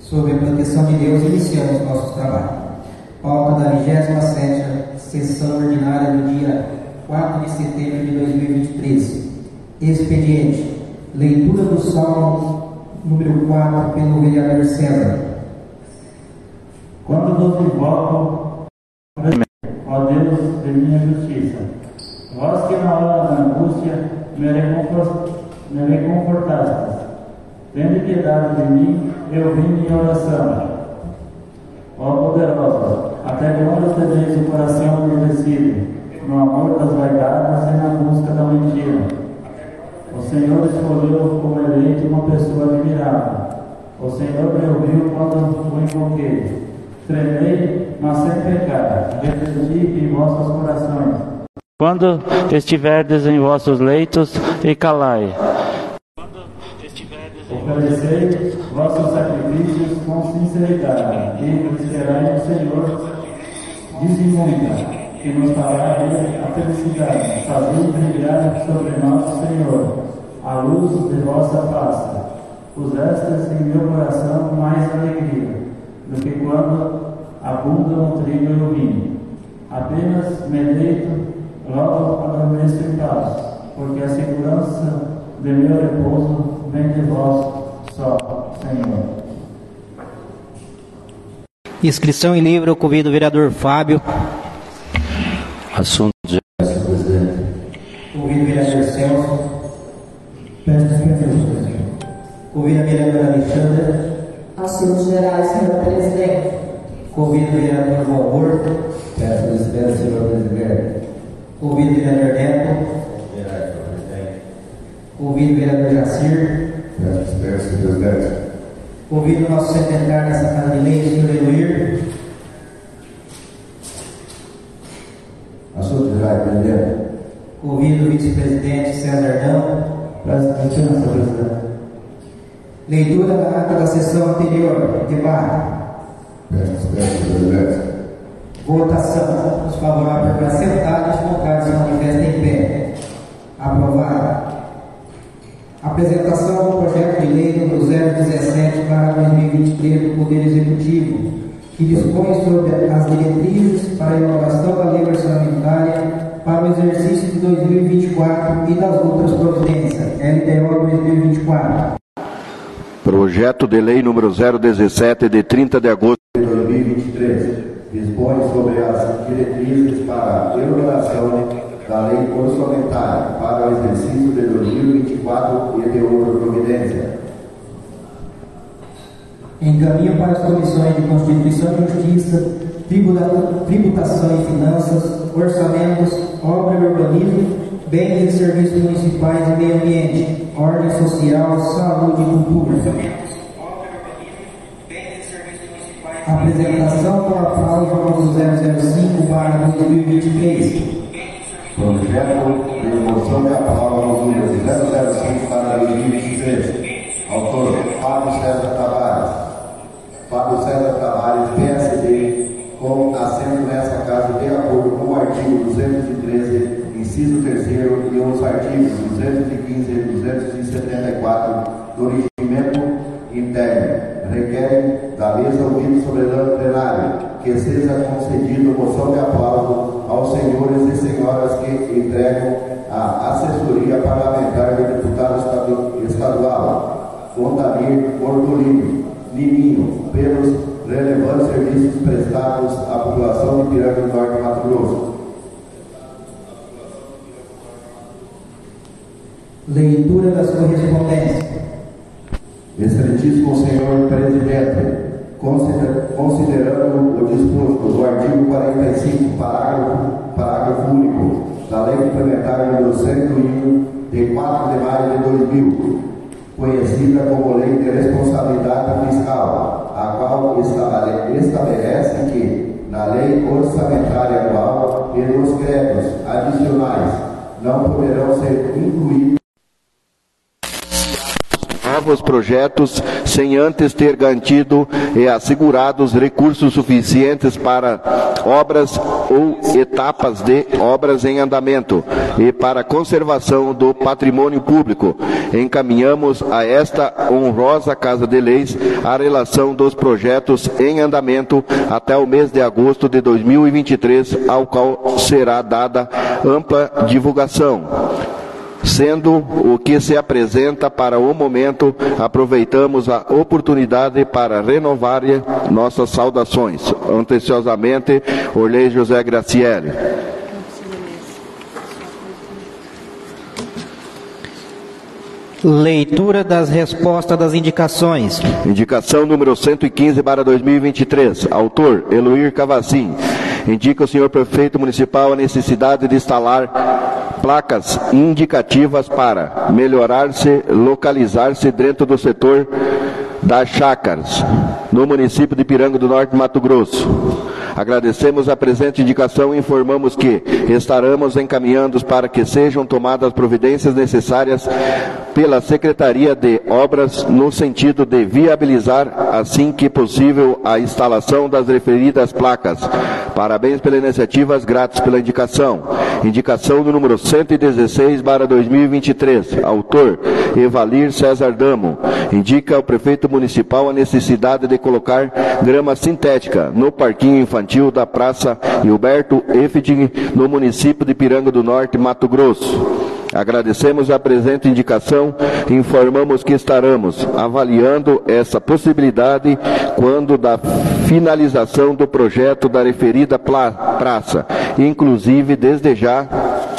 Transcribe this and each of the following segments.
Sob a proteção de Deus, iniciamos nossos trabalhos. Pauta da 27ª sessão ordinária do dia 4 de setembro de 2023. Expediente. Leitura do Salmo número 4 pelo vereador César. Quando vos invoco, ó Deus de minha justiça, vós que na hora da angústia me reconfortastes, tende piedade de mim, eu vim minha oração. Ó poderosa, até quando tereis o coração endurecido, no amor das vaidades e na busca da mentira? O Senhor escolheu como eleito uma pessoa admirável. O Senhor me ouviu quando o invoquei. Tremei, mas sem pecar. Refleti em vossos corações. Quando estiverdes em vossos leitos, e calai. Oferecei vossos sacrifícios com sinceridade, e esperai no Senhor. Dize muita, que nos fará a felicidade. Fazei brilhar sobre nós, Senhor, a luz de vossa face. Pusestes em meu coração mais alegria do que quando abundam o trigo e o vinho. Apenas me deito, logo adormeço em paz, porque a segurança de meu repouso vem de vós só, Senhor. Inscrição em livro, convido o vereador Fábio. Assunto de presidente. Convido o vereador Celso. Peço dispensa, presidente. Convido a vereadora Alexandra. Assuntos gerais, senhor presidente. Convido o vereador Valmor. Peço dispensa, senhor presidente. Convido o vereador Neto. Convido o vereador Jacir. Peço dispensa, senhor presidente. Convido o nosso secretário dessa Casa de Leis, senhor Eloir. Assunto gerais, presidente. Convido o vice-presidente César Dão. Peço dispensa, presidente. Leitura da ata da sessão anterior. Debate. Peço dispensa, senhor presidente. Votação. Os favoráveis para sentados, contrários se manifestem em pé. Aprovado. Apresentação do projeto de lei número 017/2023 do Poder Executivo, que dispõe sobre as diretrizes para a elaboração da lei orçamentária para o exercício de 2024 e das outras providências, LDO 2024. Projeto de lei número 017, de 30 de agosto de 2023, dispõe sobre as diretrizes para a elaboração da lei orçamentária para o exercício de 2024 e de outra providência. Encaminho para as comissões de Constituição e Justiça, Tributação e Finanças, Orçamentos, Obra e Urbanismo, Bens e Serviços Municipais e Meio Ambiente, Ordem Social, Saúde e Cultura. Apresentação do aplauso número 005/2023. Projeto de moção de aprovação número 005/2023. Autor: Fábio César Tavares. Fábio César Tavares, PSD, com assento nessa casa de acordo com o artigo 213, inciso 3º e os artigos 215 e 274 do regimento interno, requerem da mesa ouvida soberano plenário que seja concedido moção de aplauso aos senhores e senhoras que entregam a assessoria parlamentar do deputado estadual Ondamir Bortolini Liminho, pelos relevantes serviços prestados à população de Piranga do Norte, Mato Grosso. Leitura das correspondências. Excelentíssimo senhor presidente, considerando o disposto do artigo 45, parágrafo único da Lei Complementar nº 101, de 4 de maio de 2000, conhecida como Lei de Responsabilidade Fiscal, a qual estabelece que, na lei orçamentária anual e nos créditos adicionais, não poderão ser incluídos novos projetos sem antes ter garantido e assegurados recursos suficientes para obras ou etapas de obras em andamento e para a conservação do patrimônio público. Encaminhamos a esta honrosa Casa de Leis a relação dos projetos em andamento até o mês de agosto de 2023, ao qual será dada ampla divulgação. Sendo o que se apresenta para o momento, aproveitamos a oportunidade para renovar nossas saudações. Atenciosamente, Orley José Graciele. Leitura das respostas das indicações. Indicação número 115 para 2023. Autor, Eloir Cavacim. Indica o senhor prefeito municipal a necessidade de instalar placas indicativas para melhorar-se, localizar-se dentro do setor das chácaras, no município de Ipiranga do Norte, Mato Grosso. Agradecemos a presente indicação e informamos que estaremos encaminhando para que sejam tomadas providências necessárias pela Secretaria de Obras no sentido de viabilizar, assim que possível, a instalação das referidas placas. Parabéns pela iniciativa, grátis pela indicação. Indicação do número 116 para 2023. Autor, Evalir César Damo. Indica ao prefeito municipal a necessidade de colocar grama sintética no parquinho infantil da Praça Gilberto Effing, no município de Ipiranga do Norte, Mato Grosso. Agradecemos a presente indicação e informamos que estaremos avaliando essa possibilidade quando da finalização do projeto da referida praça. Inclusive, desde já,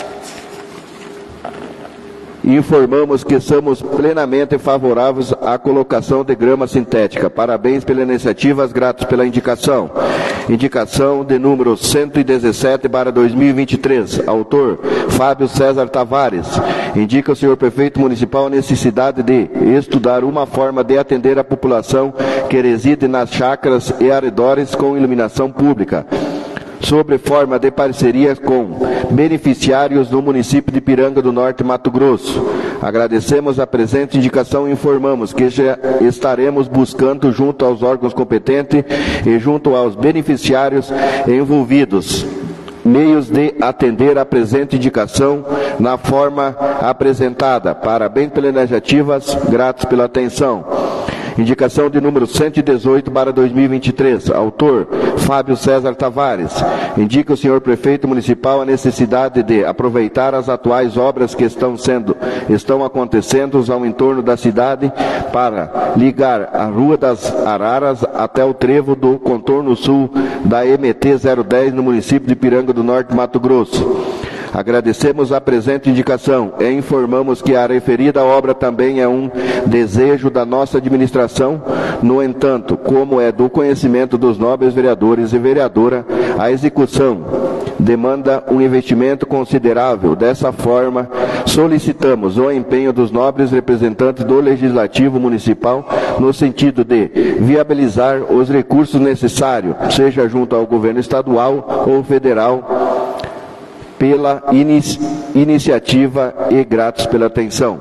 informamos que somos plenamente favoráveis à colocação de grama sintética. Parabéns pela iniciativa, gratos pela indicação. Indicação de número 117 para 2023. Autor, Fábio César Tavares. Indica o senhor prefeito municipal a necessidade de estudar uma forma de atender a população que reside nas chácaras e arredores com iluminação pública, sobre forma de parcerias com beneficiários no município de Ipiranga do Norte, Mato Grosso. Agradecemos a presente indicação e informamos que já estaremos buscando junto aos órgãos competentes e junto aos beneficiários envolvidos meios de atender a presente indicação na forma apresentada. Parabéns pelas iniciativas, gratos pela atenção. Indicação de número 118 para 2023. Autor, Fábio César Tavares. Indica o senhor prefeito municipal a necessidade de aproveitar as atuais obras que estão acontecendo ao entorno da cidade para ligar a Rua das Araras até o trevo do contorno sul da MT 010 no município de Ipiranga do Norte, Mato Grosso. Agradecemos a presente indicação e informamos que a referida obra também é um desejo da nossa administração. No entanto, como é do conhecimento dos nobres vereadores e vereadora, a execução demanda um investimento considerável. Dessa forma, solicitamos o empenho dos nobres representantes do Legislativo Municipal no sentido de viabilizar os recursos necessários, seja junto ao governo estadual ou federal, pela iniciativa e gratos pela atenção.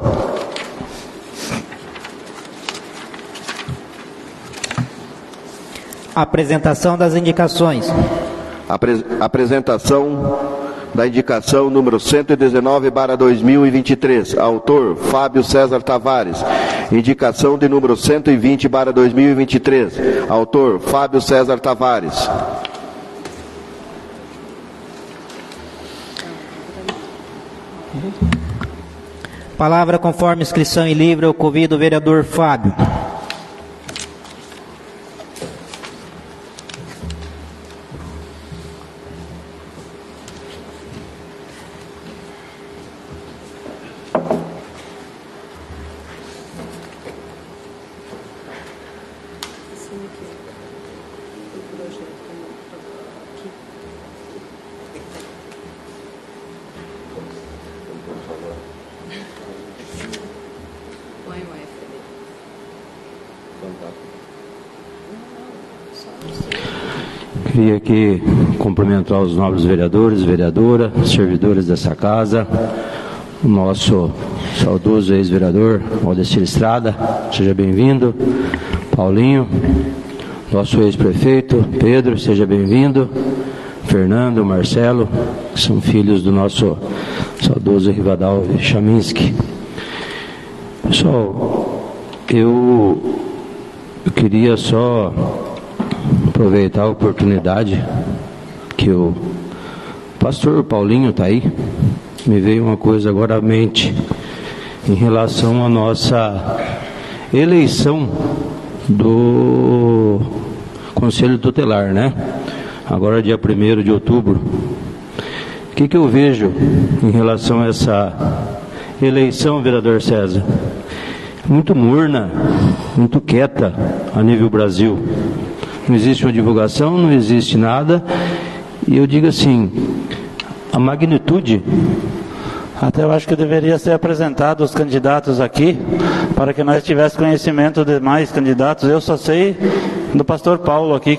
Apresentação das indicações. Apresentação da indicação número 119 para 2023. Autor, Fábio César Tavares. Indicação de número 120 para 2023. Autor, Fábio César Tavares. Palavra conforme inscrição em livro, eu convido o vereador Fábio. Queria aqui cumprimentar os nobres vereadores, vereadora, servidores dessa casa, o nosso saudoso ex-vereador Valdecir Estrada, seja bem-vindo. Paulinho, nosso ex-prefeito Pedro, seja bem-vindo. Fernando, Marcelo, que são filhos do nosso saudoso Rivadal Chaminski. Pessoal, eu queria só aproveitar a oportunidade que o pastor Paulinho está aí. Me veio uma coisa agora à mente em relação à nossa eleição do Conselho Tutelar, né? Agora dia 1º de outubro. O que eu vejo em relação a essa eleição, vereador César? Muito morna, muito quieta a nível Brasil. Não existe uma divulgação, não existe nada. E eu digo assim, a magnitude... Até eu acho que deveria ser apresentado os candidatos aqui, para que nós tivéssemos conhecimento de mais candidatos. Eu só sei do pastor Paulo aqui,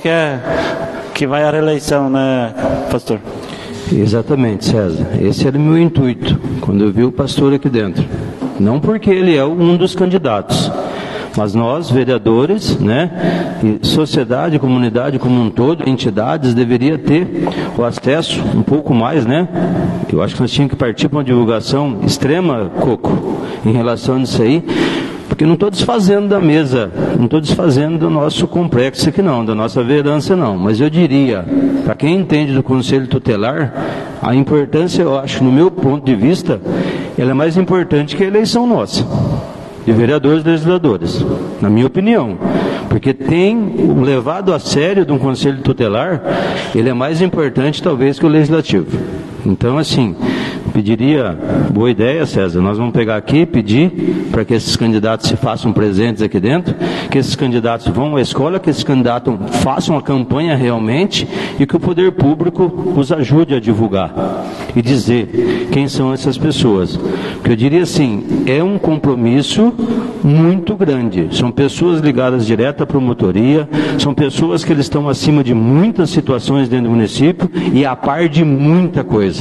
que vai à reeleição, né, pastor? Exatamente, César. Esse era o meu intuito, quando eu vi o pastor aqui dentro. Não porque ele é um dos candidatos, mas nós, vereadores, né, e sociedade, comunidade como um todo, entidades, deveria ter o acesso um pouco mais, né? Eu acho que nós tínhamos que partir para uma divulgação extrema, Coco, em relação a isso aí, porque não estou desfazendo da mesa, não estou desfazendo do nosso complexo aqui não, da nossa vereança não, mas eu diria, para quem entende do Conselho Tutelar, a importância, eu acho, no meu ponto de vista, ela é mais importante que a eleição nossa, de vereadores e legisladores, na minha opinião, porque tem o levado a sério de um Conselho Tutelar, ele é mais importante talvez que o Legislativo. Então, assim, pediria, boa ideia, César, nós vamos pegar aqui e pedir para que esses candidatos se façam presentes aqui dentro, que esses candidatos vão à escola, que esses candidatos façam a campanha realmente e que o poder público os ajude a divulgar e dizer quem são essas pessoas. Porque eu diria assim, é um compromisso muito grande, são pessoas ligadas direto à promotoria, são pessoas que eles estão acima de muitas situações dentro do município e a par de muita coisa.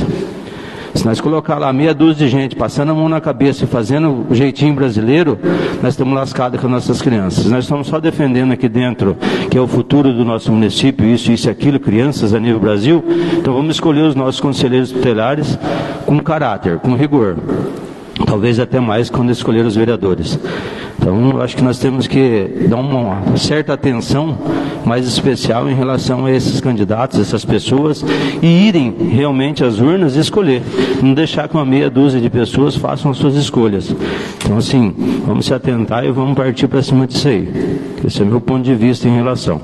Se nós colocar lá meia dúzia de gente passando a mão na cabeça e fazendo o jeitinho brasileiro, nós estamos lascados com as nossas crianças. Nós estamos só defendendo aqui dentro, que é o futuro do nosso município, isso e aquilo, crianças a nível Brasil. Então vamos escolher os nossos conselheiros tutelares com caráter, com rigor. Talvez até mais quando escolher os vereadores. Então, eu acho que nós temos que dar uma certa atenção mais especial em relação a esses candidatos, essas pessoas, e irem realmente às urnas e escolher. Não deixar que uma meia dúzia de pessoas façam as suas escolhas. Então, assim, vamos se atentar e vamos partir para cima disso aí. Esse é o meu ponto de vista em relação.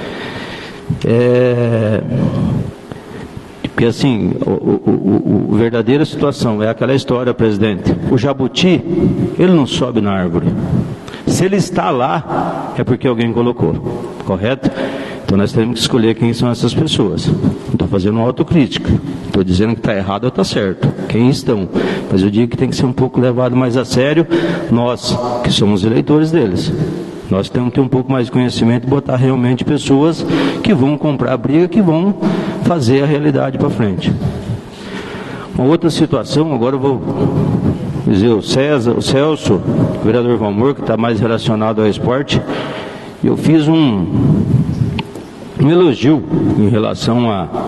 Porque assim, a verdadeira situação é aquela história, presidente. O jabuti, ele não sobe na árvore. Se ele está lá, é porque alguém colocou, correto? Então nós temos que escolher quem são essas pessoas. Não estou fazendo uma autocrítica. Estou dizendo que está errado ou está certo. Quem estão? Mas eu digo que tem que ser um pouco levado mais a sério. Nós, que somos eleitores deles. Nós temos que ter um pouco mais de conhecimento e botar realmente pessoas que vão comprar a briga, que vão fazer a realidade para frente. Uma outra situação, agora eu vou dizer o Celso, o vereador Valmor, que está mais relacionado ao esporte, eu fiz um elogio em relação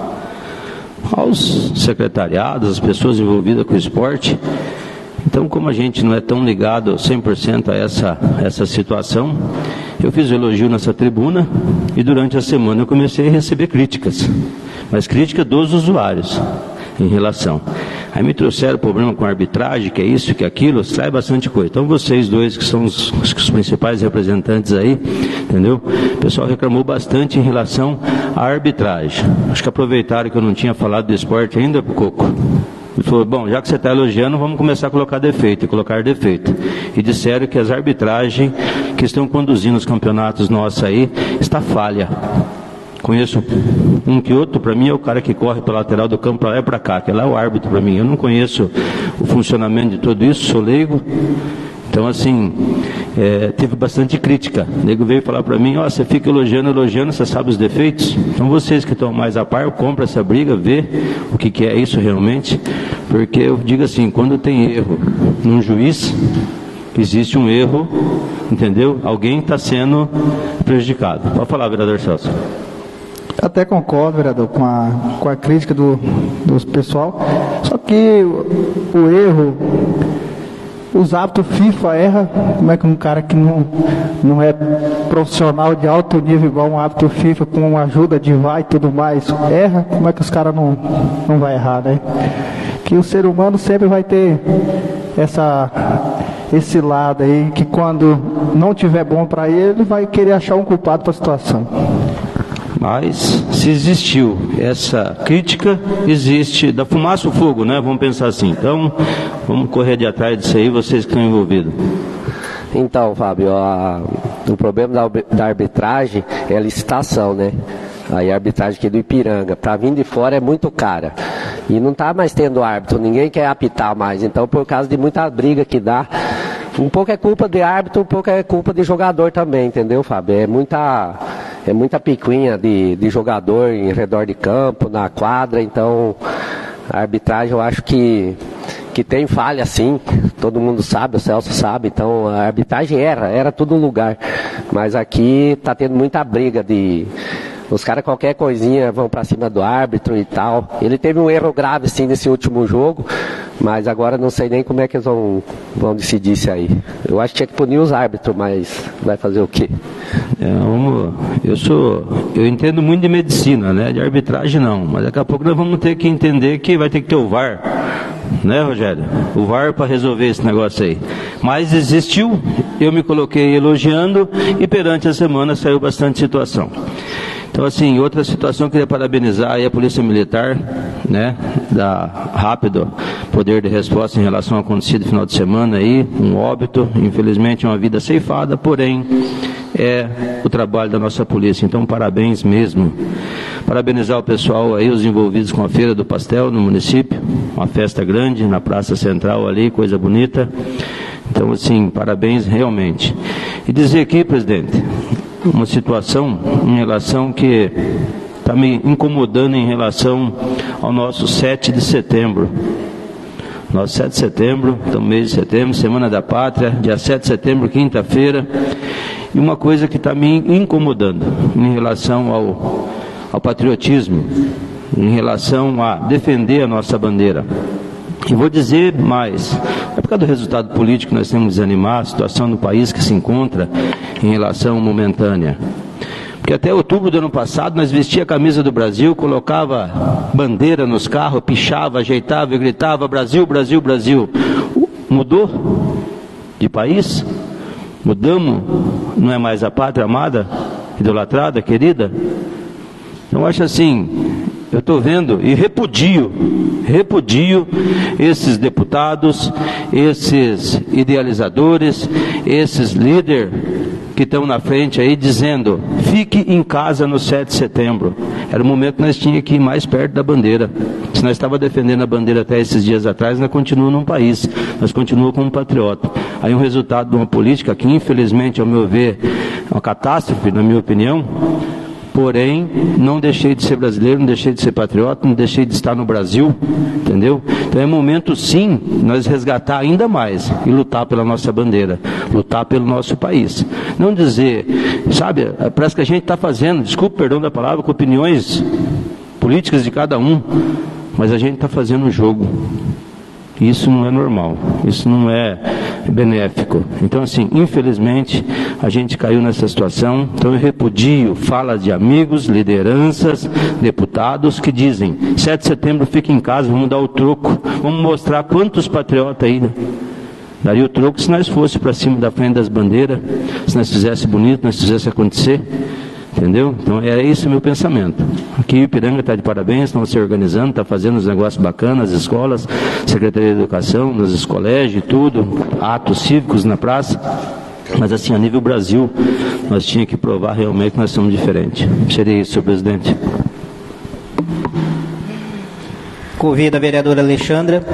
aos secretariados, as pessoas envolvidas com o esporte. Então, como a gente não é tão ligado 100% a essa situação, eu fiz o elogio nessa tribuna e durante a semana eu comecei a receber críticas, mas críticas dos usuários em relação. Aí me trouxeram problema com a arbitragem, que é isso, que é aquilo, sai bastante coisa. Então vocês dois, que são os principais representantes aí, entendeu? O pessoal reclamou bastante em relação à arbitragem. Acho que aproveitaram que eu não tinha falado do esporte ainda, Coco. Ele falou, bom, já que você está elogiando, vamos começar a colocar defeito, e colocar defeito. E disseram que as arbitragens que estão conduzindo os campeonatos nossos aí, está falha. Conheço um que outro, para mim é o cara que corre pela lateral do campo para lá e para cá, que lá é o árbitro para mim. Eu não conheço o funcionamento de tudo isso, sou leigo. Então, assim, teve bastante crítica. O nego veio falar para mim, você fica elogiando, você sabe os defeitos? Então vocês que estão mais a par, compra essa briga, vê o que é isso realmente, porque eu digo assim, quando tem erro num juiz, existe um erro, entendeu? Alguém está sendo prejudicado. Pode falar, vereador Celso. Até concordo, vereador, com a crítica do pessoal, só que o erro, os hábitos FIFA erra, como é que um cara que não é profissional de alto nível igual um hábito FIFA com ajuda de VAR e tudo mais, erra, como é que os caras não vai errar, né? Que o ser humano sempre vai ter esse lado aí, que quando não tiver bom para ele, vai querer achar um culpado para a situação. Mas, se existiu essa crítica, existe da fumaça o fogo, né? Vamos pensar assim. Então, vamos correr de atrás disso aí, vocês que estão envolvidos. Então, Fábio, o problema da arbitragem é a licitação, né? Aí a arbitragem aqui do Ipiranga, para vir de fora é muito cara. E não está mais tendo árbitro, ninguém quer apitar mais. Então, por causa de muita briga que dá, um pouco é culpa de árbitro, um pouco é culpa de jogador também, entendeu, Fábio? É muita picuinha de jogador em redor de campo, na quadra. Então, a arbitragem eu acho que tem falha sim, todo mundo sabe, o Celso sabe. Então, a arbitragem era todo lugar. Mas aqui está tendo muita briga os caras, qualquer coisinha, vão para cima do árbitro e tal. Ele teve um erro grave, sim, nesse último jogo, mas agora não sei nem como é que eles vão decidir isso aí. Eu acho que tinha que punir os árbitros, mas vai fazer o quê? Eu entendo muito de medicina, né? De arbitragem não, mas daqui a pouco nós vamos ter que entender que vai ter que ter o VAR, né, Rogério? O VAR para resolver esse negócio aí. Mas existiu, eu me coloquei elogiando e perante a semana saiu bastante situação. Então, assim, outra situação, eu queria parabenizar aí a Polícia Militar, né, da rápido poder de resposta em relação ao acontecido no final de semana aí, um óbito, infelizmente uma vida ceifada, porém é o trabalho da nossa polícia. Então, parabéns mesmo. Parabenizar o pessoal aí, os envolvidos com a Feira do Pastel no município, uma festa grande na Praça Central ali, coisa bonita. Então, assim, parabéns realmente. E dizer aqui, presidente, uma situação em relação que está me incomodando em relação ao nosso 7 de setembro. Nosso 7 de setembro, então mês de setembro, Semana da Pátria, dia 7 de setembro, quinta-feira. E uma coisa que está me incomodando em relação ao patriotismo, em relação a defender a nossa bandeira. E vou dizer mais, é por causa do resultado político que nós temos que desanimar, a situação no país que se encontra em relação momentânea. Porque até outubro do ano passado nós vestia a camisa do Brasil, colocava bandeira nos carros, pichava, ajeitava e gritava Brasil, Brasil, Brasil. Mudou de país? Mudamos? Não é mais a pátria amada, idolatrada, querida? Eu acho assim, eu estou vendo e repudio esses deputados, esses idealizadores, esses líderes que estão na frente aí dizendo, fique em casa no 7 de setembro. Era o momento que nós tínhamos que ir mais perto da bandeira. Se nós estávamos defendendo a bandeira até esses dias atrás, nós continuamos num país, nós continuamos como patriota. Aí um resultado de uma política que infelizmente, ao meu ver, é uma catástrofe, na minha opinião. Porém, não deixei de ser brasileiro, não deixei de ser patriota, não deixei de estar no Brasil, entendeu? Então é momento sim, nós resgatar ainda mais e lutar pela nossa bandeira, lutar pelo nosso país. Não dizer, sabe, parece que a gente está fazendo, desculpe, perdão da palavra, com opiniões políticas de cada um, mas a gente está fazendo um jogo. Isso não é normal, isso não é benéfico. Então, assim, infelizmente, a gente caiu nessa situação. Então, eu repudio falas de amigos, lideranças, deputados que dizem 7 de setembro fica em casa, vamos dar o troco, vamos mostrar quantos patriotas aí, né? Daria o troco se nós fosse para cima da frente das bandeiras, se nós fizesse bonito, nós fizesse acontecer. Entendeu? Então é esse o meu pensamento. Aqui o Ipiranga está de parabéns, estão se organizando, está fazendo uns negócios bacanas, as escolas, Secretaria de Educação, nos colégios e tudo, atos cívicos na praça. Mas assim, a nível Brasil, nós tínhamos que provar realmente que nós somos diferentes. Seria isso, senhor presidente. Convido a vereadora Alexandra.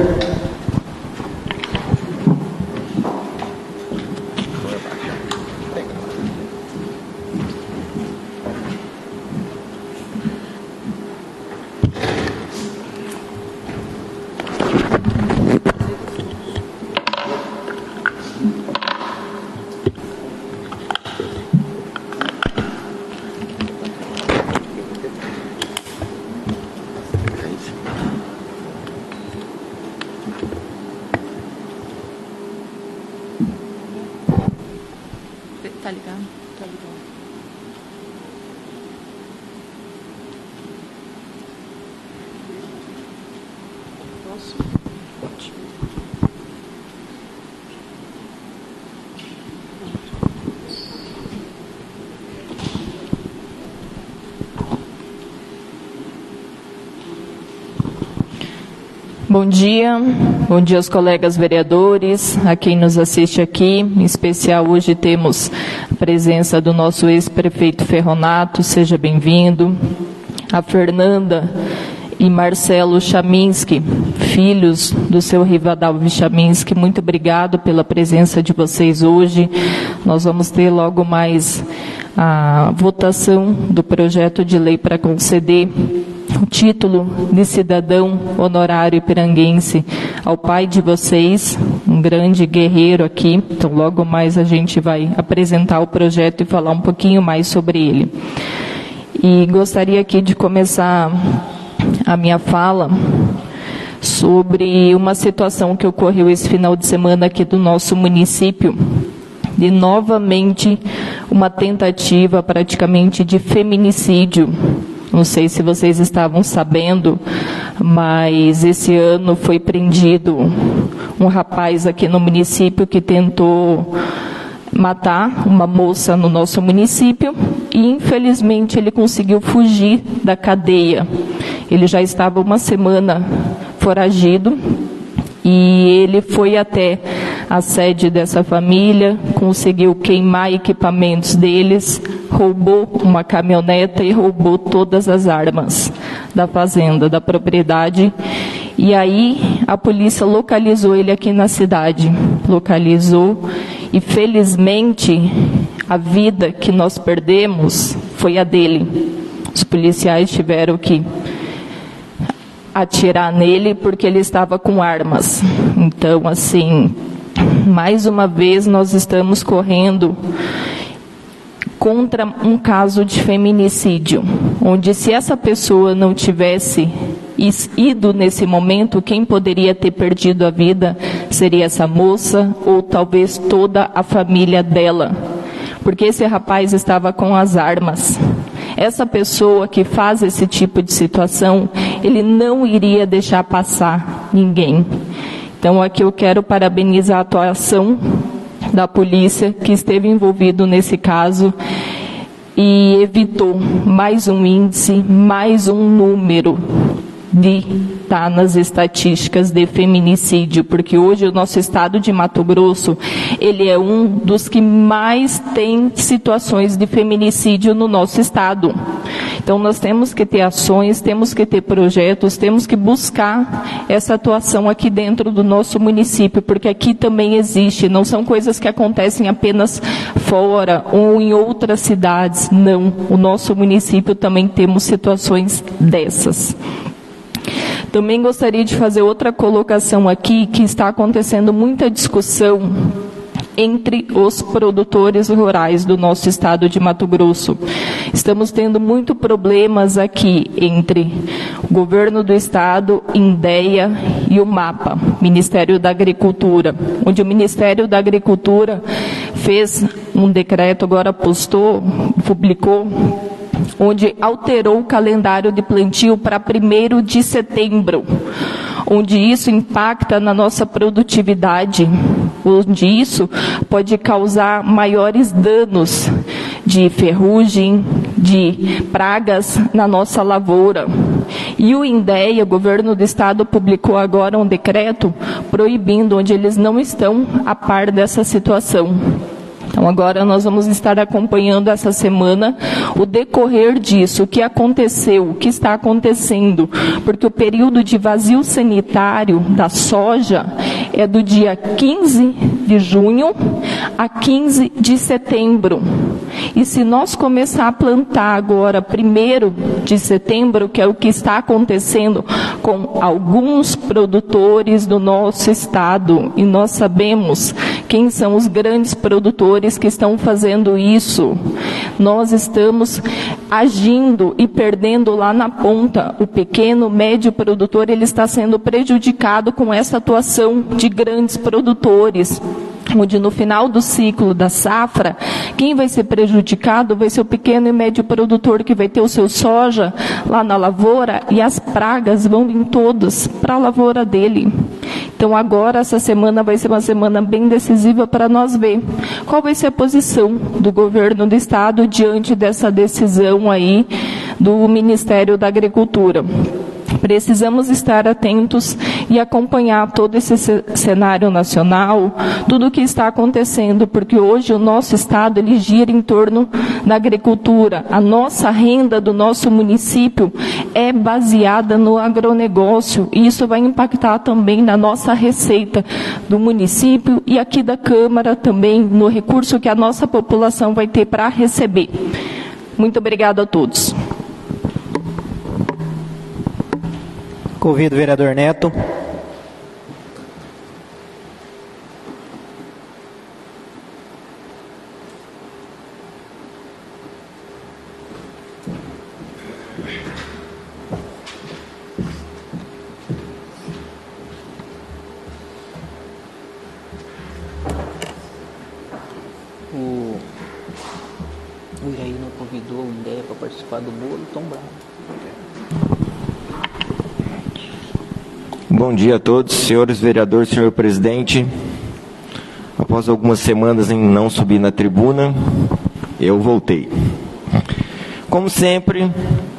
Bom dia aos colegas vereadores, a quem nos assiste aqui. Em especial, hoje temos a presença do nosso ex-prefeito Ferronato, seja bem-vindo. A Fernanda e Marcelo Chaminski, filhos do seu Rivadavio Chaminski, muito obrigado pela presença de vocês hoje. Nós vamos ter logo mais a votação do projeto de lei para conceder o título de cidadão honorário ipiranguense ao pai de vocês, um grande guerreiro aqui. Então, logo mais a gente vai apresentar o projeto e falar um pouquinho mais sobre ele. E gostaria aqui de começar a minha fala sobre uma situação que ocorreu esse final de semana aqui do nosso município, de novamente uma tentativa praticamente de feminicídio. Não sei se vocês estavam sabendo, mas esse ano foi prendido um rapaz aqui no município que tentou matar uma moça no nosso município e, infelizmente, ele conseguiu fugir da cadeia. Ele já estava uma semana foragido e ele foi até a sede dessa família, conseguiu queimar equipamentos deles, roubou uma caminhoneta e roubou todas as armas da fazenda, da propriedade. E aí a polícia localizou ele aqui na cidade, localizou, e felizmente a vida que nós perdemos foi a dele. Os policiais tiveram que atirar nele porque ele estava com armas. Então, assim, mais uma vez nós estamos correndo contra um caso de feminicídio, onde se essa pessoa não tivesse ido nesse momento, quem poderia ter perdido a vida seria essa moça ou talvez toda a família dela, porque esse rapaz estava com as armas. Essa pessoa que faz esse tipo de situação, ele não iria deixar passar ninguém. Então aqui eu quero parabenizar a atuação da polícia que esteve envolvido nesse caso e evitou mais um índice, mais um número de estar nas estatísticas de feminicídio, porque hoje o nosso estado de Mato Grosso, ele é um dos que mais tem situações de feminicídio no nosso estado. Então nós temos que ter ações, temos que ter projetos, temos que buscar essa atuação aqui dentro do nosso município, porque aqui também existe, não são coisas que acontecem apenas fora ou em outras cidades, não. O nosso município também temos situações dessas. Também gostaria de fazer outra colocação aqui, que está acontecendo muita discussão entre os produtores rurais do nosso estado de Mato Grosso. Estamos tendo muito problemas aqui entre o governo do estado, INDEA e o MAPA, Ministério da Agricultura, onde o Ministério da Agricultura fez um decreto, agora publicou, onde alterou o calendário de plantio para 1º de setembro, onde isso impacta na nossa produtividade, onde isso pode causar maiores danos de ferrugem, de pragas na nossa lavoura. E o INDEA, o governo do estado, publicou agora um decreto proibindo, onde eles não estão a par dessa situação. Então agora nós vamos estar acompanhando essa semana o decorrer disso, o que aconteceu, o que está acontecendo, porque o período de vazio sanitário da soja é do dia 15 de junho a 15 de setembro. E se nós começar a plantar agora 1º de setembro, que é o que está acontecendo com alguns produtores do nosso estado, e nós sabemos quem são os grandes produtores que estão fazendo isso, nós estamos agindo e perdendo lá na ponta. O pequeno, médio produtor, ele está sendo prejudicado com essa atuação de grandes produtores. onde no final do ciclo da safra, quem vai ser prejudicado vai ser o pequeno e médio produtor que vai ter o seu soja lá na lavoura e as pragas vão vir todas para a lavoura dele. Então agora essa semana vai ser uma semana bem decisiva para nós ver qual vai ser a posição do governo do estado diante dessa decisão aí do Ministério da Agricultura. Precisamos estar atentos e acompanhar todo esse cenário nacional, tudo o que está acontecendo, porque hoje o nosso estado ele gira em torno da agricultura. A nossa renda do nosso município é baseada no agronegócio e isso vai impactar também na nossa receita do município e aqui da Câmara também, no recurso que a nossa população vai ter para receber. Muito obrigada a todos. Convido o vereador Neto. O Iraí não convidou o Indé para participar do bolo, tão bravo. Bom dia a todos, senhores vereadores, senhor presidente. Após algumas semanas em não subir na tribuna, eu voltei. Como sempre,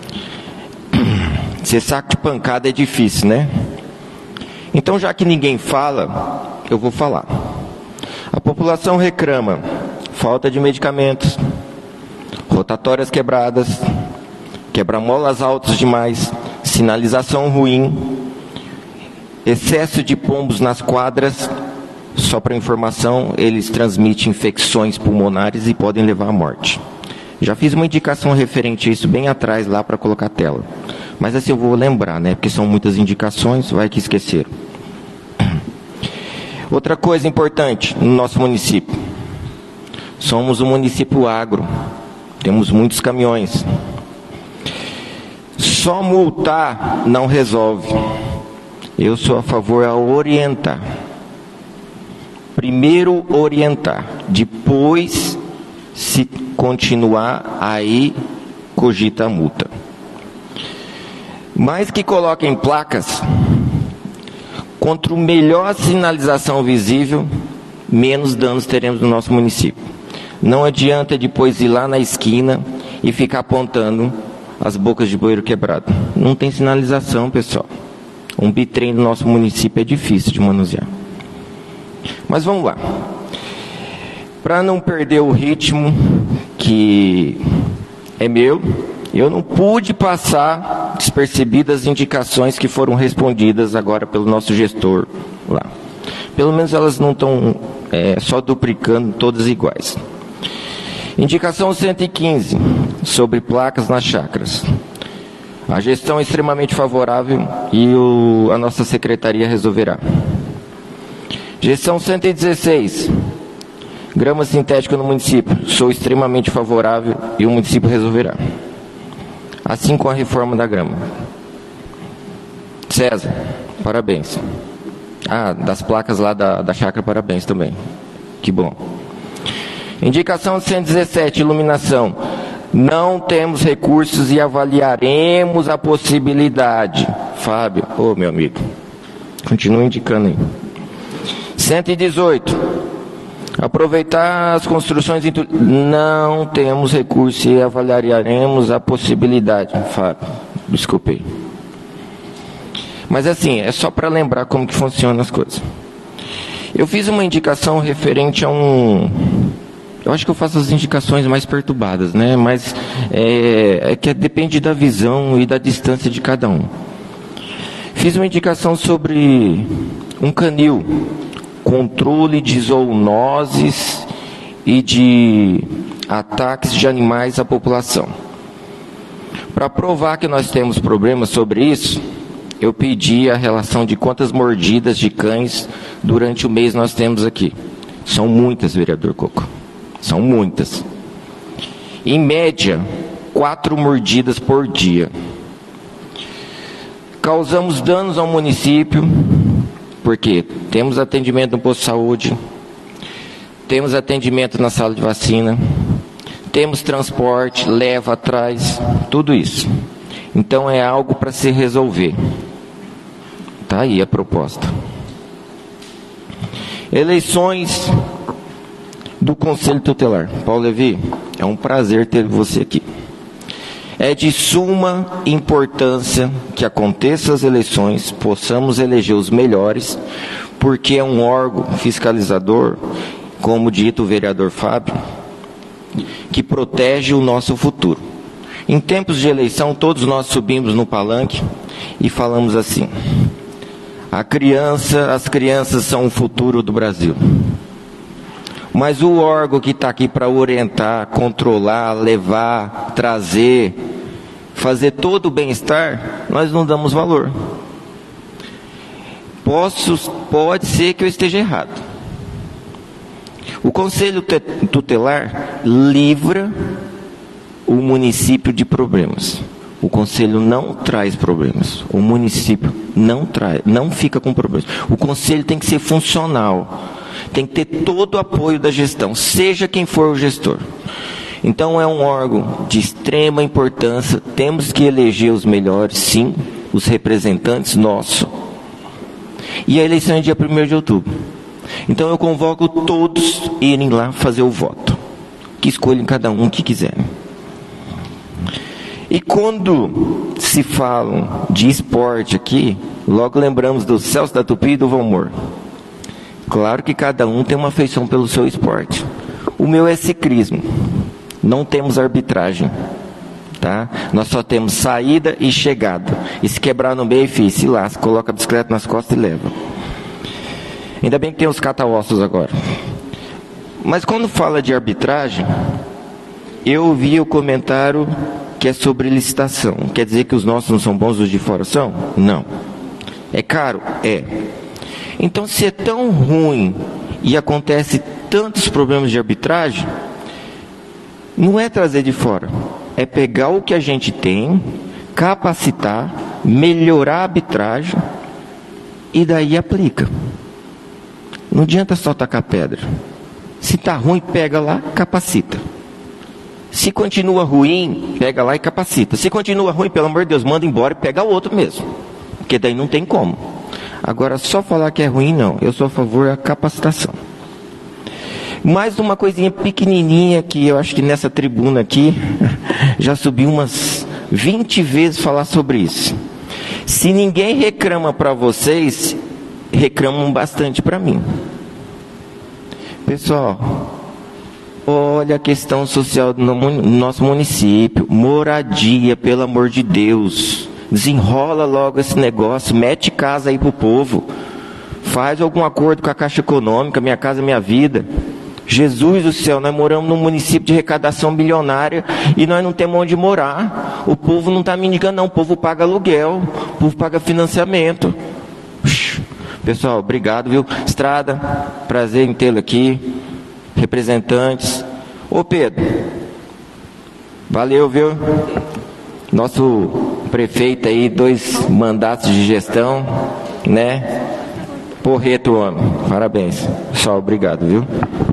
ser saco de pancada é difícil, né? Então, já que ninguém fala, eu vou falar. A população reclama falta de medicamentos, rotatórias quebradas, quebra-molas altos demais, sinalização ruim, excesso de pombos nas quadras. Só para informação, eles transmitem infecções pulmonares e podem levar à morte. Já fiz uma indicação referente a isso bem atrás, lá para colocar a tela. Mas assim eu vou lembrar, né? Porque são muitas indicações, vai que esqueceram. Outra coisa importante no nosso município. Somos um município agro. Temos muitos caminhões. Só multar não resolve. Eu sou a favor a orientar. Primeiro orientar, depois, se continuar, aí cogita a multa. Mais que coloquem placas, quanto melhor sinalização visível, menos danos teremos no nosso município. Não adianta depois ir lá na esquina e ficar apontando as bocas de bueiro quebrado. Não tem sinalização, pessoal. Um bitrem do nosso município é difícil de manusear. Mas vamos lá. Para não perder o ritmo que é meu, eu não pude passar despercebidas as indicações que foram respondidas agora pelo nosso gestor lá. Pelo menos elas não estão só duplicando, todas iguais. Indicação 115, sobre placas nas chácaras. A gestão é extremamente favorável e a nossa secretaria resolverá. Gestão 116, grama sintética no município. Sou extremamente favorável e o município resolverá. Assim com a reforma da grama. César, parabéns. Das placas lá da chácara, parabéns também. Que bom. Indicação 117, iluminação. Não temos recursos e avaliaremos a possibilidade. Fábio, meu amigo, continua indicando aí. 118. Aproveitar as construções. Não temos recursos e avaliaremos a possibilidade. Fábio, desculpei. Mas assim, é só para lembrar como que funcionam as coisas. Eu fiz uma indicação referente a eu acho que eu faço as indicações mais perturbadas, né? Mas que depende da visão e da distância de cada um. Fiz uma indicação sobre um canil, controle de zoonoses e de ataques de animais à população. Para provar que nós temos problemas sobre isso, eu pedi a relação de quantas mordidas de cães durante o mês nós temos aqui. São muitas, vereador Coco. São muitas. Em média, 4 mordidas por dia. Causamos danos ao município, porque temos atendimento no posto de saúde, temos atendimento na sala de vacina, temos transporte, leva atrás, tudo isso. Então é algo para se resolver. Está aí a proposta. Eleições do Conselho Tutelar. Paulo Levi, é um prazer ter você aqui. É de suma importância que aconteçam as eleições, possamos eleger os melhores, porque é um órgão fiscalizador, como dito o vereador Fábio, que protege o nosso futuro. Em tempos de eleição, todos nós subimos no palanque e falamos assim: as crianças são o futuro do Brasil. Mas o órgão que está aqui para orientar, controlar, levar, trazer, fazer todo o bem-estar, nós não damos valor. Pode ser que eu esteja errado. O Conselho Tutelar livra o município de problemas. O Conselho não traz problemas. O município não fica com problemas. O Conselho tem que ser funcional. Tem que ter todo o apoio da gestão, seja quem for o gestor. Então é um órgão de extrema importância. Temos que eleger os melhores, sim, os representantes nossos. E a eleição é dia 1º de outubro. Então eu convoco todos a irem lá fazer o voto. Que escolhem cada um que quiserem. E quando se falam de esporte aqui, logo lembramos do Celso da Tupi e do Valmor. Claro que cada um tem uma afeição pelo seu esporte. O meu é ciclismo. Não temos arbitragem. Tá? Nós só temos saída e chegada. E se quebrar no meio, filho, se lasca, coloca a bicicleta nas costas e leva. Ainda bem que tem os cata-ossos agora. Mas quando fala de arbitragem, eu ouvi o comentário que é sobre licitação. Quer dizer que os nossos não são bons, os de fora são? Não. É caro? É. Então, se é tão ruim e acontece tantos problemas de arbitragem, não é trazer de fora. É pegar o que a gente tem, capacitar, melhorar a arbitragem e daí aplica. Não adianta só tacar pedra. Se está ruim, pega lá, capacita. Se continua ruim, pega lá e capacita. Se continua ruim, pelo amor de Deus, manda embora e pega outro mesmo. Porque daí não tem como. Agora, só falar que é ruim, não. Eu sou a favor da capacitação. Mais uma coisinha pequenininha que eu acho que nessa tribuna aqui já subi umas 20 vezes falar sobre isso. Se ninguém reclama para vocês, reclamam bastante para mim. Pessoal, olha a questão social do nosso município. Moradia, pelo amor de Deus. Desenrola logo esse negócio, mete casa aí pro povo. Faz algum acordo com a Caixa Econômica, Minha Casa Minha Vida. Jesus do céu, nós moramos num município de arrecadação bilionária e nós não temos onde morar. O povo não está me indicando não, o povo paga aluguel, o povo paga financiamento. Pessoal, obrigado, viu? Estrada, prazer em tê-lo aqui. Representantes. Ô Pedro, valeu, viu? Nosso prefeito aí, 2 mandatos de gestão, né? Porreto, homem. Parabéns. Pessoal, obrigado, viu?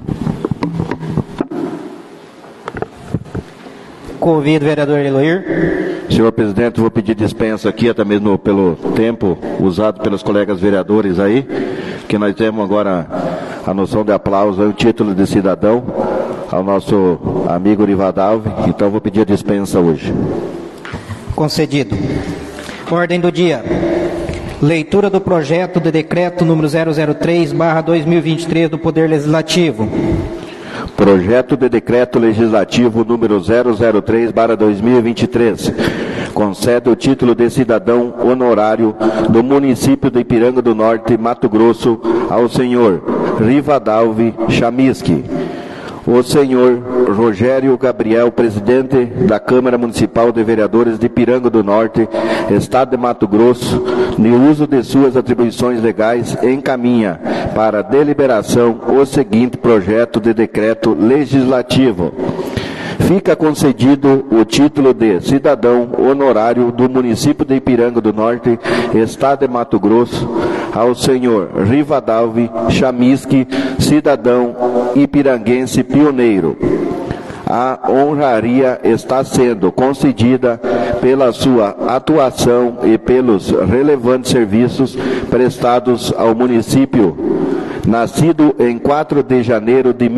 Convido o vereador Eloir. Senhor presidente, vou pedir dispensa aqui, até mesmo pelo tempo usado pelos colegas vereadores aí, que nós temos agora a noção de aplauso, o título de cidadão ao nosso amigo Rivadalvi, então vou pedir a dispensa hoje. Concedido. Ordem do dia. Leitura do projeto de decreto número 003/2023 do Poder Legislativo. Projeto de decreto legislativo número 003/2023. Concede o título de cidadão honorário do município de Ipiranga do Norte, Mato Grosso, ao senhor Rivadalvi Chamiski. O senhor Rogério Gabriel, presidente da Câmara Municipal de Vereadores de Ipiranga do Norte, Estado de Mato Grosso, no uso de suas atribuições legais, encaminha para deliberação o seguinte projeto de decreto legislativo. Fica concedido o título de cidadão honorário do município de Ipiranga do Norte, Estado de Mato Grosso, ao senhor Rivadavio Chamiski, cidadão ipiranguense pioneiro. A honraria está sendo concedida pela sua atuação e pelos relevantes serviços prestados ao município. Nascido em 4 de janeiro de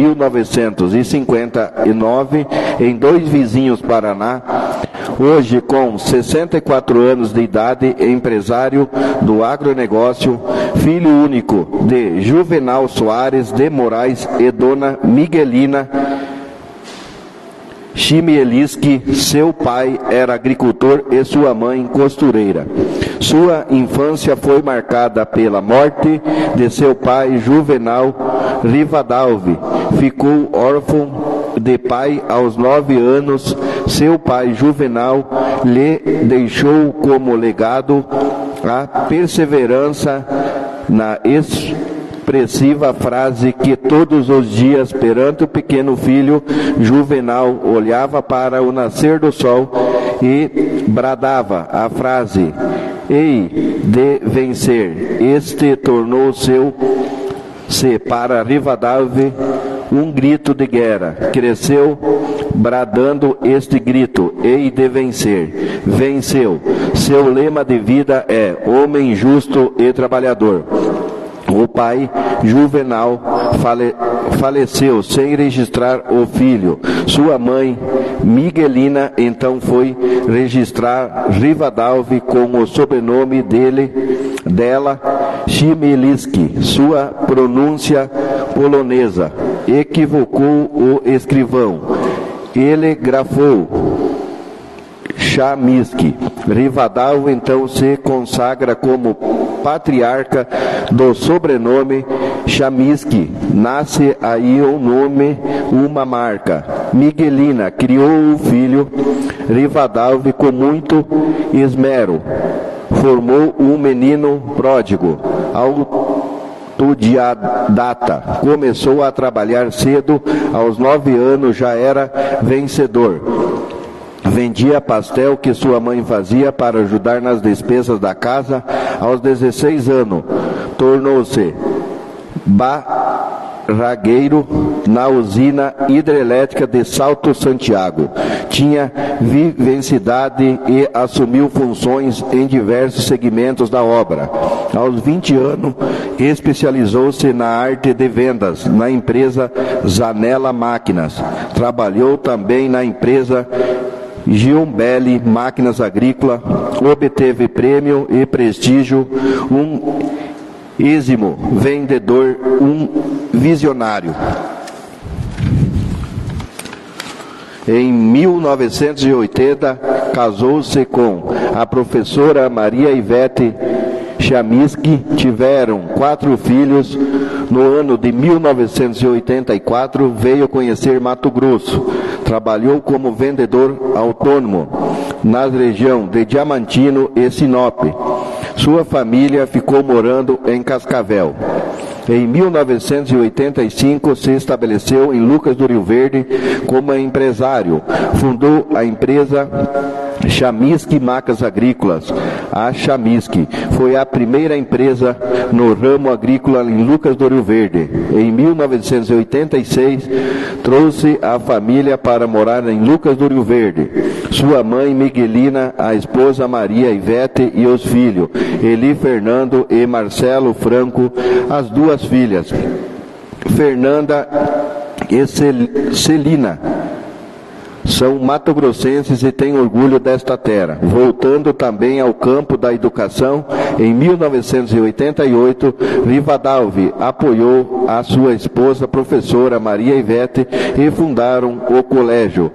1959, em Dois Vizinhos, Paraná, hoje com 64 anos de idade, empresário do agronegócio, filho único de Juvenal Soares de Moraes e dona Miguelina Chmielewski. Seu pai era agricultor e sua mãe costureira. Sua infância foi marcada pela morte de seu pai Juvenal Rivadavio. Ficou órfão de pai aos 9 anos. Seu pai Juvenal lhe deixou como legado a perseverança na expressiva frase que todos os dias, perante o pequeno filho, Juvenal olhava para o nascer do sol e bradava a frase: "Hei de vencer". Este tornou-se para Rivadavio um grito de guerra. Cresceu bradando este grito: "Hei de vencer". Venceu. Seu lema de vida é homem justo e trabalhador. O pai, Juvenal, faleceu sem registrar o filho. Sua mãe, Miguelina, então foi registrar Rivadavio com o sobrenome dela, Chmielewski. Sua pronúncia polonesa equivocou o escrivão. Ele grafou Chamiski. Rivadavio então se consagra como patriarca do sobrenome Chamiski. Nasce aí um nome, uma marca. Miguelina criou o filho Rivadavio com muito esmero. Formou um menino pródigo, autodidata. Começou a trabalhar cedo, aos 9 anos já era vencedor. Vendia pastel que sua mãe fazia para ajudar nas despesas da casa. Aos 16 anos, tornou-se barragueiro na usina hidrelétrica de Salto Santiago. Tinha vivacidade e assumiu funções em diversos segmentos da obra. Aos 20 anos, especializou-se na arte de vendas na empresa Zanella Máquinas. Trabalhou também na empresa Giombelli Máquinas Agrícolas, obteve prêmio e prestígio, um êximo vendedor, um visionário. Em 1980, casou-se com a professora Maria Ivete Chamiski. Tiveram 4 filhos. No ano de 1984, veio conhecer Mato Grosso. Trabalhou como vendedor autônomo na região de Diamantino e Sinop. Sua família ficou morando em Cascavel. Em 1985, se estabeleceu em Lucas do Rio Verde como empresário. Fundou a empresa Chamiski Máquinas Agrícolas. A Chamiski foi a primeira empresa no ramo agrícola em Lucas do Rio Verde. Em 1986, trouxe a família para morar em Lucas do Rio Verde. Sua mãe, Miguelina, a esposa Maria Ivete e os filhos, Eli Fernando e Marcelo Franco, as 2 filhas, Fernanda e Celina. São mato-grossenses e têm orgulho desta terra. Voltando também ao campo da educação, em 1988, Rivadavio apoiou a sua esposa, professora Maria Ivete, e fundaram o Colégio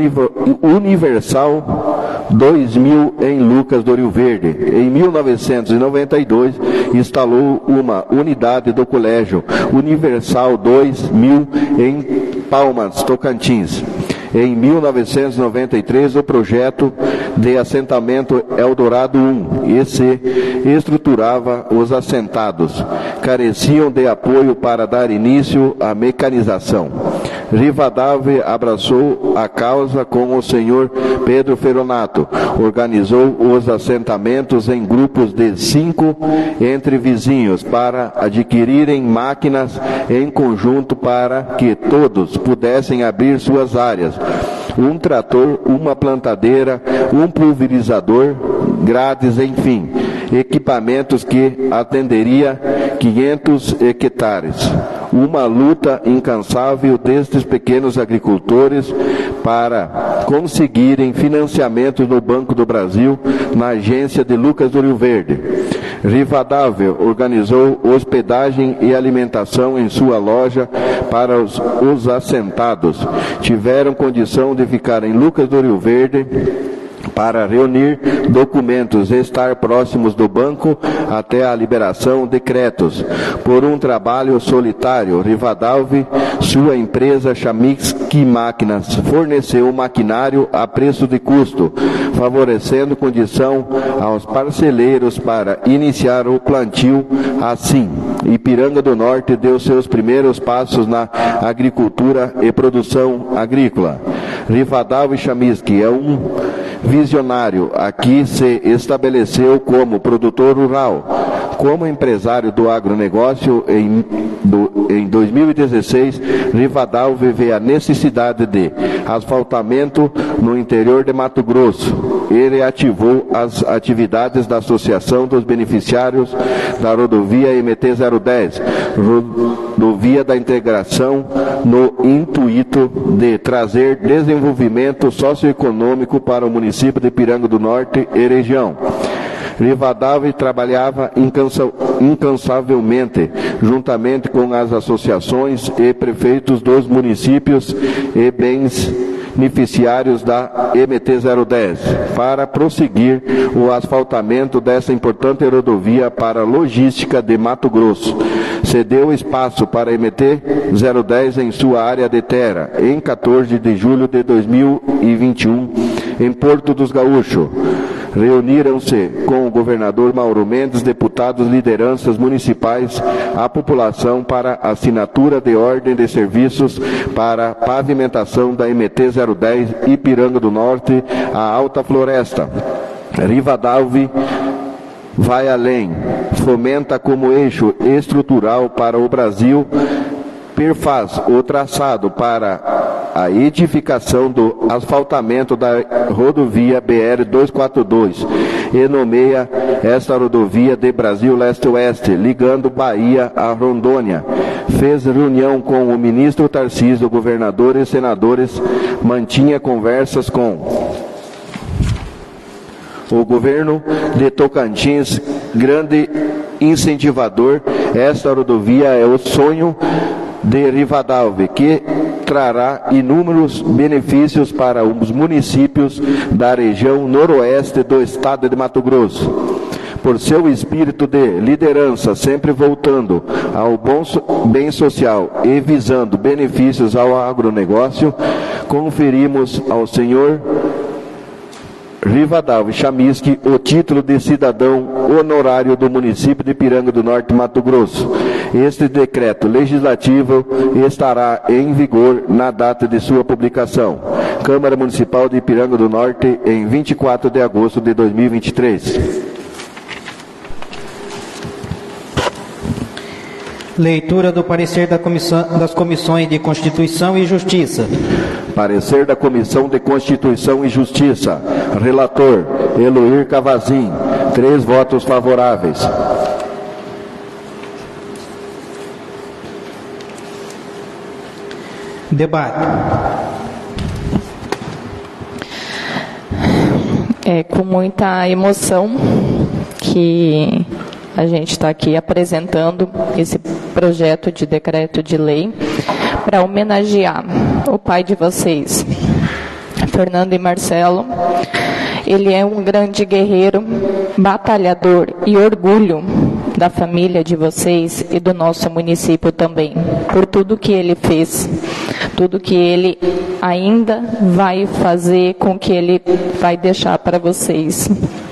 Universal 2000 em Lucas do Rio Verde. Em 1992, instalou uma unidade do Colégio Universal 2000 em Palmas, Tocantins. Em 1993, o projeto de assentamento Eldorado 1 e se estruturava os assentados. Careciam de apoio para dar início à mecanização. Rivadavia abraçou a causa com o senhor Pedro Feronato. Organizou os assentamentos em grupos de 5 entre vizinhos para adquirirem máquinas em conjunto para que todos pudessem abrir suas áreas. Um trator, uma plantadeira, um pulverizador, grades, enfim, equipamentos que atenderia 500 hectares. Uma luta incansável destes pequenos agricultores para conseguirem financiamento no Banco do Brasil, na agência de Lucas do Rio Verde. Rivadavia organizou hospedagem e alimentação em sua loja para os assentados. Tiveram condição de ficar em Lucas do Rio Verde para reunir documentos e estar próximos do banco até a liberação decretos. Por um trabalho solitário, Rivadavia, sua empresa Chamix-Ki Máquinas, forneceu maquinário a preço de custo, favorecendo condição aos parceleiros para iniciar o plantio. Assim, Ipiranga do Norte deu seus primeiros passos na agricultura e produção agrícola. Rivadavia Chamix-Ki é um visionário. Aqui se estabeleceu como produtor rural. Como empresário do agronegócio, em 2016, Rivadavia vê a necessidade de asfaltamento no interior de Mato Grosso. Ele ativou as atividades da Associação dos Beneficiários da rodovia MT-010, rodovia da integração, no intuito de trazer desenvolvimento socioeconômico para o município de Ipiranga do Norte e região. Rivadavia trabalhava incansavelmente, juntamente com as associações e prefeitos dos municípios e beneficiários da MT-010, para prosseguir o asfaltamento dessa importante rodovia para a logística de Mato Grosso. Cedeu espaço para a MT-010 em sua área de terra, em 14 de julho de 2021, em Porto dos Gaúchos. Reuniram-se com o governador Mauro Mendes, deputados, lideranças municipais, a população para assinatura de ordem de serviços para pavimentação da MT-010 Ipiranga do Norte à Alta Floresta. Rivadavia vai além, fomenta como eixo estrutural para o Brasil, perfaz o traçado para a edificação do asfaltamento da rodovia BR-242 e nomeia esta rodovia de Brasil Leste-Oeste, ligando Bahia a Rondônia. Fez reunião com o ministro Tarcísio, governadores e senadores, mantinha conversas com o governo de Tocantins, grande incentivador. Esta rodovia é o sonho de Rivadavia, que trará inúmeros benefícios para os municípios da região noroeste do estado de Mato Grosso. Por seu espírito de liderança, sempre voltando ao bem social e visando benefícios ao agronegócio, conferimos ao senhor Rivadavia Chamix-Ki o título de cidadão honorário do município de Ipiranga do Norte, Mato Grosso. Este decreto legislativo estará em vigor na data de sua publicação. Câmara Municipal de Ipiranga do Norte, em 24 de agosto de 2023. Leitura do parecer das comissões de Constituição e Justiça. Parecer da Comissão de Constituição e Justiça. Relator, Eloir Cavazin. 3 votos favoráveis. Debate. É com muita emoção que a gente está aqui apresentando esse projeto de decreto de lei para homenagear o pai de vocês, Fernando e Marcelo. Ele é um grande guerreiro, batalhador e orgulho da família de vocês e do nosso município também, por tudo que ele fez, tudo que ele ainda vai fazer, com que ele vai deixar para vocês.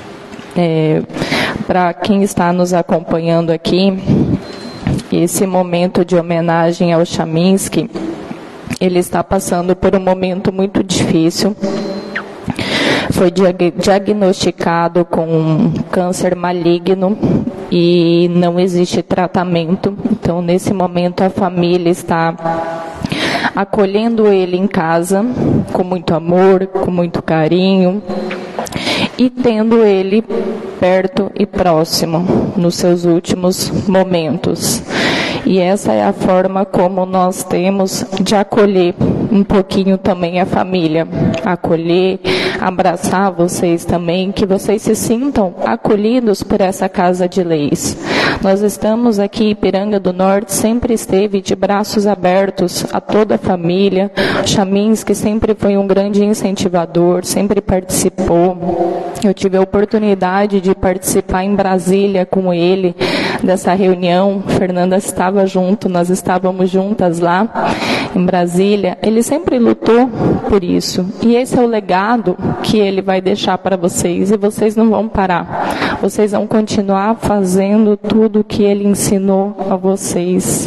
Para quem está nos acompanhando aqui, esse momento de homenagem ao Chamix-Ki, Ele está passando por um momento muito difícil. Foi diagnosticado com câncer maligno e não existe tratamento. Então, nesse momento, a família está acolhendo ele em casa, com muito amor, com muito carinho, e tendo ele perto e próximo nos seus últimos momentos. E essa é a forma como nós temos de acolher um pouquinho também a família. Acolher, abraçar vocês também, que vocês se sintam acolhidos por essa Casa de Leis. Nós estamos aqui, Ipiranga do Norte sempre esteve de braços abertos a toda a família. Chamins, que sempre foi um grande incentivador, sempre participou. Eu tive a oportunidade de participar em Brasília com ele, dessa reunião. Fernanda estava junto, nós estávamos juntas lá em Brasília. Ele sempre lutou por isso. E esse é o legado que ele vai deixar para vocês. E vocês não vão parar. Vocês vão continuar fazendo tudo o que ele ensinou a vocês.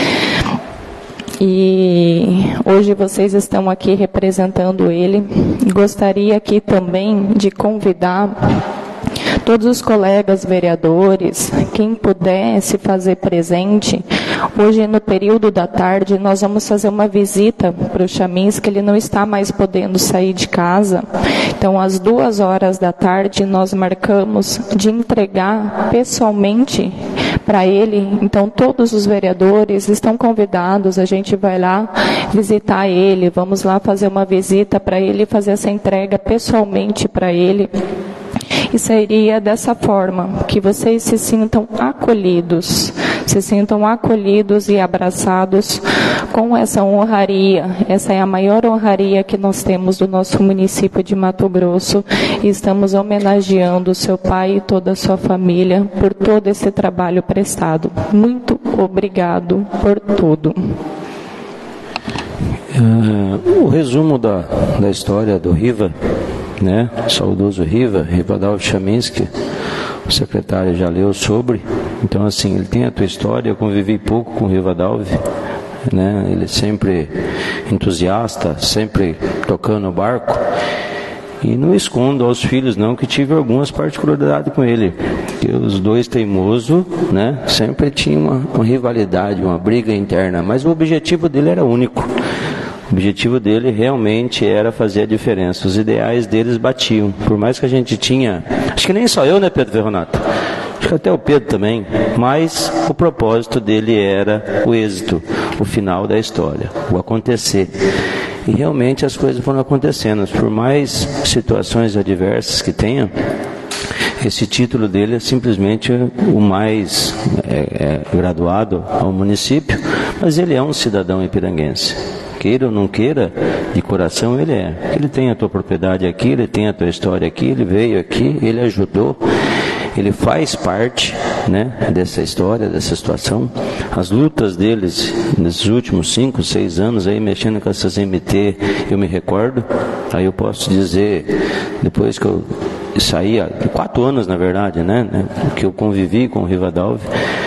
E hoje vocês estão aqui representando ele. Gostaria aqui também de convidar todos os colegas vereadores, quem puder se fazer presente. Hoje, no período da tarde, nós vamos fazer uma visita para o Chamins, que ele não está mais podendo sair de casa. Então, às 2h da tarde, nós marcamos de entregar pessoalmente para ele. Então, todos os vereadores estão convidados, a gente vai lá visitar ele, vamos lá fazer uma visita para ele, fazer essa entrega pessoalmente para ele. E seria dessa forma, que vocês se sintam acolhidos e abraçados com essa honraria. Essa é a maior honraria que nós temos do nosso município de Mato Grosso, e estamos homenageando o seu pai e toda a sua família por todo esse trabalho prestado. Muito obrigado por tudo. O resumo da história do Riva, né? Saudoso Rivadalvo Chaminski, o secretário já leu sobre. Então, assim, ele tem a tua história. Eu convivi pouco com o Rivadalvo, né? Ele sempre entusiasta, sempre tocando o barco. E não escondo aos filhos, não, que tive algumas particularidades com ele. Que os dois teimosos, né? Sempre tinha uma rivalidade, uma briga interna. Mas o objetivo dele era único. O objetivo dele realmente era fazer a diferença. Os ideais deles batiam. Por mais que a gente tinha... Acho que nem só eu, né, Pedro Ferronato? Acho que até o Pedro também. Mas o propósito dele era o êxito, o final da história, o acontecer. E realmente as coisas foram acontecendo. Por mais situações adversas que tenha, esse título dele é simplesmente o mais graduado ao município. Mas ele é um cidadão ipiranguense. Queira ou não queira, de coração ele é. Ele tem a tua propriedade aqui, ele tem a tua história aqui, ele veio aqui, ele ajudou, ele faz parte, né, dessa história, dessa situação. As lutas deles nesses últimos 5, 6 anos aí, mexendo com essas MT, eu me recordo. Aí eu posso dizer, depois que eu saí, há 4 anos na verdade, né, que eu convivi com o Rivadalvo,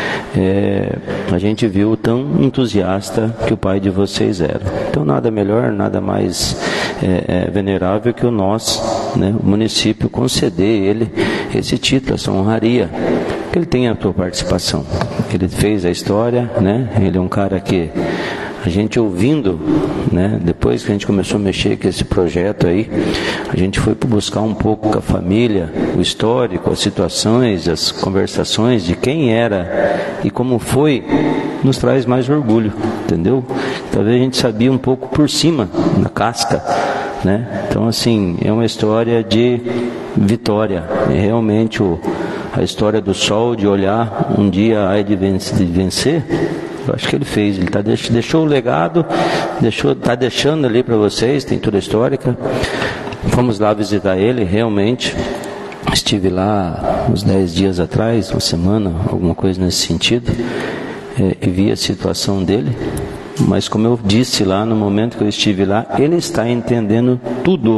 a gente viu o tão entusiasta que o pai de vocês era. Então nada melhor, nada mais venerável que o nosso, né, o município conceder ele esse título, essa honraria. Ele tem a tua participação, ele fez a história, né? Ele é um cara que a gente ouvindo, né, depois que a gente começou a mexer com esse projeto aí, a gente foi buscar um pouco com a família, o histórico, as situações, as conversações de quem era e como foi, nos traz mais orgulho, entendeu? Talvez a gente sabia um pouco por cima, na casca, né? Então, assim, é uma história de vitória, é realmente a história do sol, de olhar um dia aí de vencer. Eu acho que ele fez, ele deixou o legado, está deixando ali para vocês, tem toda a histórica. Fomos lá visitar ele, realmente. Estive lá uns 10 dias atrás, uma semana, alguma coisa nesse sentido, e vi a situação dele. Mas como eu disse lá, no momento que eu estive lá, ele está entendendo tudo.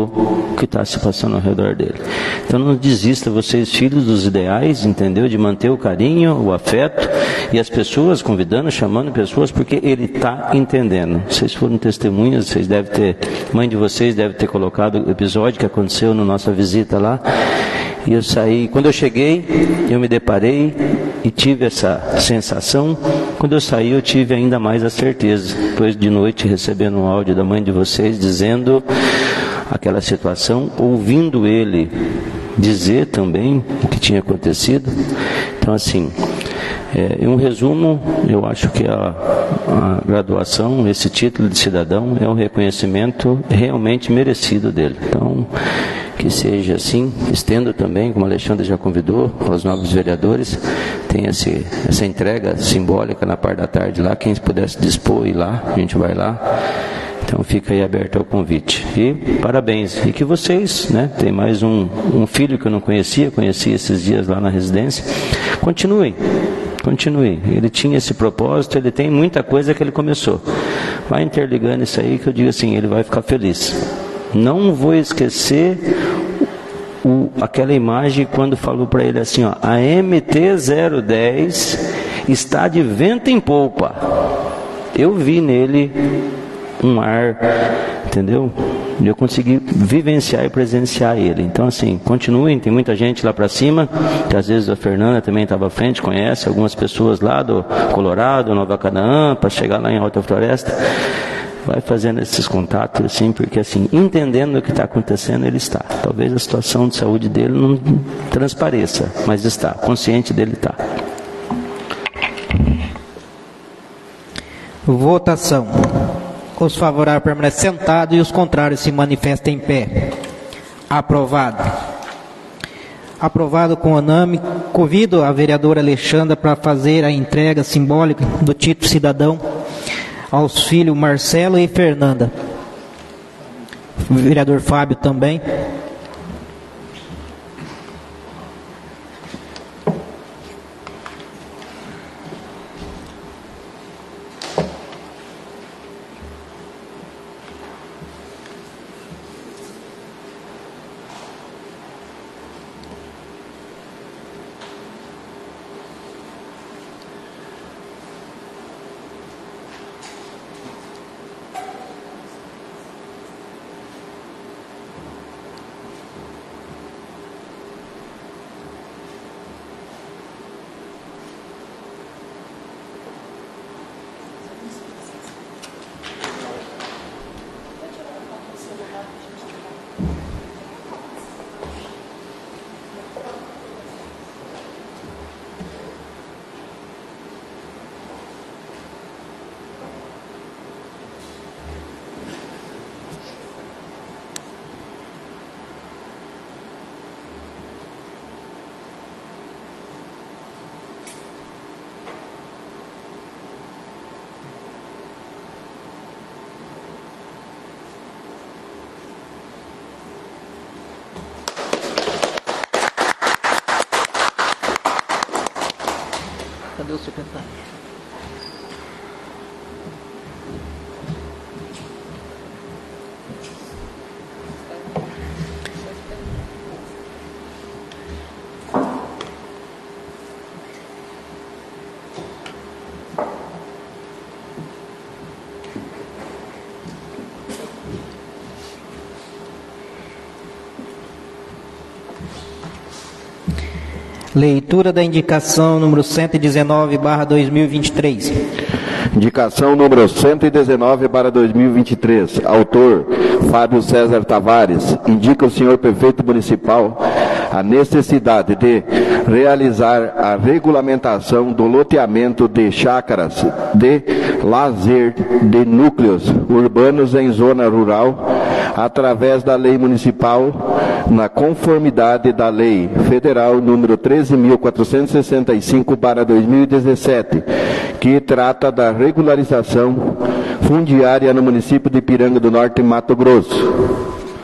o que está se passando ao redor dele. Então não desista, vocês filhos, dos ideais, entendeu? De manter o carinho, o afeto, e as pessoas convidando, chamando pessoas, porque ele está entendendo. Vocês foram testemunhas, vocês devem ter, mãe de vocês deve ter colocado o episódio que aconteceu na nossa visita lá. E eu saí, quando eu cheguei, eu me deparei e tive essa sensação. Quando eu saí, eu tive ainda mais a certeza. Depois de noite, recebendo um áudio da mãe de vocês, dizendo aquela situação, ouvindo ele dizer também o que tinha acontecido. Então, assim, em um resumo, eu acho que a graduação, esse título de cidadão, é um reconhecimento realmente merecido dele. Então, que seja assim. Estendo também, como o Alexandre já convidou, aos nobres vereadores, tem essa entrega simbólica na parte da tarde lá. Quem pudesse dispor, ir lá, a gente vai lá. Então fica aí aberto ao convite. E parabéns. E que vocês, né, tem mais um filho que eu não conheci esses dias lá na residência. Continuem. Ele tinha esse propósito, ele tem muita coisa que ele começou. Vai interligando isso aí, que eu digo assim, ele vai ficar feliz. Não vou esquecer aquela imagem quando falou para ele assim, ó, a MT-010 está de vento em polpa. Eu vi nele um ar, entendeu? Eu consegui vivenciar e presenciar ele. Então, assim, continuem, tem muita gente lá para cima, que às vezes a Fernanda também estava à frente, conhece algumas pessoas lá do Colorado, Nova Canaã, para chegar lá em Alta Floresta. Vai fazendo esses contatos, assim, porque, assim, entendendo o que está acontecendo, ele está. Talvez a situação de saúde dele não transpareça, mas está, consciente dele está. Votação. Os favoráveis permanecem sentados e os contrários se manifestam em pé. Aprovado. Aprovado com unânime. Convido a vereadora Alexandra para fazer a entrega simbólica do título cidadão aos filhos Marcelo e Fernanda. O vereador Fábio também. Cadê o secretário? Leitura da indicação número 119/2023. Indicação número 119/2023. Autor, Fábio César Tavares. Indica o senhor prefeito municipal a necessidade de realizar a regulamentação do loteamento de chácaras de lazer de núcleos urbanos em zona rural, através da lei municipal, na conformidade da lei federal número 13.465/2017, que trata da regularização fundiária no município de Ipiranga do Norte, Mato Grosso.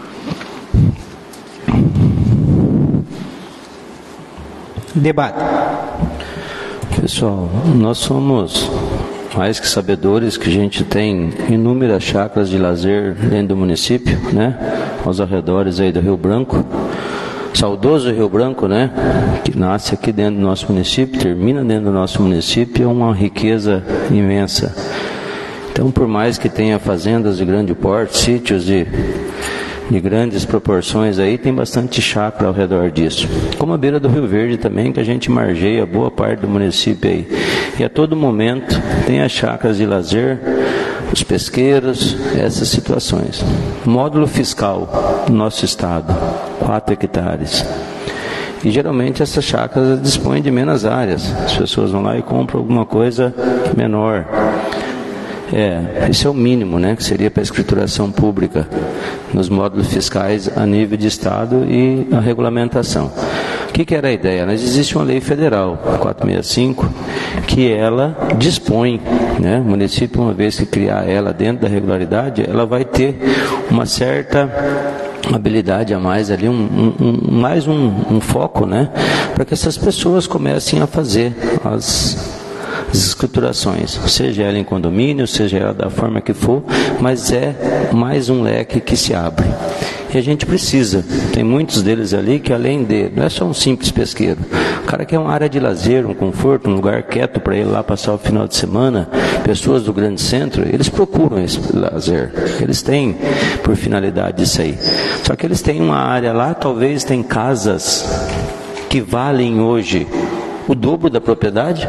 Debate. Pessoal, nós somos mais que sabedores que a gente tem inúmeras chácaras de lazer dentro do município, né? aos arredores aí do Rio Branco, saudoso Rio Branco, né? Que nasce aqui dentro do nosso município, termina dentro do nosso município, é uma riqueza imensa. Então, por mais que tenha fazendas de grande porte, sítios de grandes proporções aí, tem bastante chácara ao redor disso. Como a beira do Rio Verde também, que a gente margeia boa parte do município aí. E a todo momento tem as chácaras de lazer, os pesqueiros, essas situações. Módulo fiscal no nosso estado, 4 hectares. E geralmente essas chácaras dispõem de menos áreas. As pessoas vão lá e compram alguma coisa menor. Esse é o mínimo, né, que seria para a escrituração pública nos módulos fiscais a nível de estado e a regulamentação. O que era a ideia? Mas existe uma lei federal, 465, que ela dispõe, né, o município, uma vez que criar ela dentro da regularidade, ela vai ter uma certa habilidade a mais ali, um foco, né, para que essas pessoas comecem a fazer as escriturações, seja ela em condomínio, seja ela da forma que for, mas é mais um leque que se abre. E a gente precisa, tem muitos deles ali que além de, não é só um simples pesqueiro, o cara quer uma área de lazer, um conforto, um lugar quieto para ele lá passar o final de semana, pessoas do grande centro, eles procuram esse lazer, eles têm por finalidade isso aí. Só que eles têm uma área lá, talvez tem casas que valem hoje o dobro da propriedade,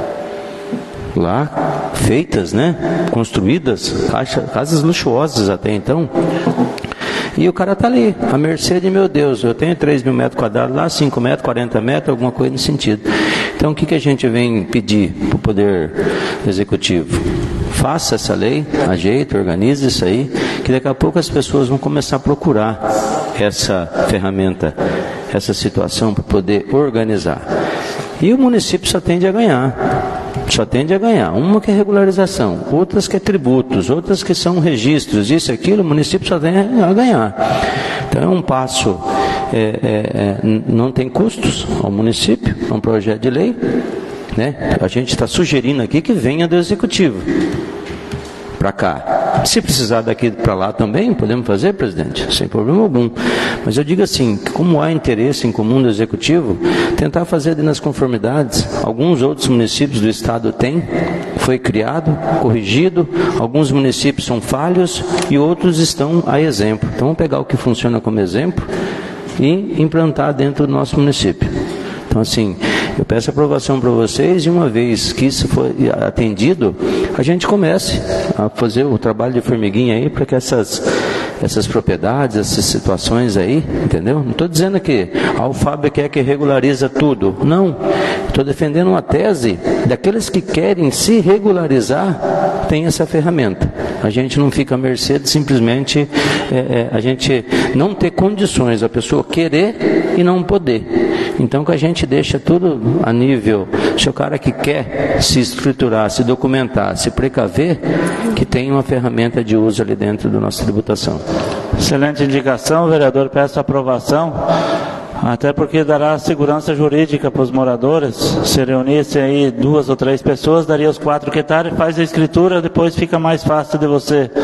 lá, feitas, né, construídas, casas luxuosas até então, e o cara está ali, à mercê de, meu Deus, eu tenho 3.000 metros quadrados lá, 5 metros, 40 metros, alguma coisa nesse sentido. Então o que a gente vem pedir para o Poder Executivo? Faça essa lei, ajeite, organize isso aí, que daqui a pouco as pessoas vão começar a procurar essa ferramenta, essa situação para poder organizar. E o município só tende a ganhar. Só tende a ganhar. Uma que é regularização, outras que é tributos, outras que são registros, isso e aquilo, o município só tende a ganhar. Então é um passo, não tem custos ao município, é um projeto de lei, né? A gente está sugerindo aqui que venha do Executivo para cá. Se precisar daqui para lá também, podemos fazer, presidente, sem problema algum. Mas eu digo assim, como há interesse em comum do Executivo, tentar fazer nas conformidades. Alguns outros municípios do estado têm, foi criado, corrigido, alguns municípios são falhos e outros estão a exemplo. Então vamos pegar o que funciona como exemplo e implantar dentro do nosso município. Então assim, eu peço aprovação para vocês e uma vez que isso for atendido, a gente comece a fazer o trabalho de formiguinha aí para que essas propriedades, essas situações aí, entendeu? Não estou dizendo que o Fábio quer que regulariza tudo. Não. Estou defendendo uma tese daqueles que querem se regularizar, tem essa ferramenta. A gente não fica à mercê de simplesmente a gente não ter condições, a pessoa querer e não poder. Então que a gente deixa tudo a nível, se o cara que quer se estruturar, se documentar, se precaver, que tem uma ferramenta de uso ali dentro da nossa tributação. Excelente indicação, vereador, peço aprovação, até porque dará segurança jurídica para os moradores. Se reunissem aí 2 ou 3 pessoas, daria os 4 hectares, faz a escritura, depois fica mais fácil de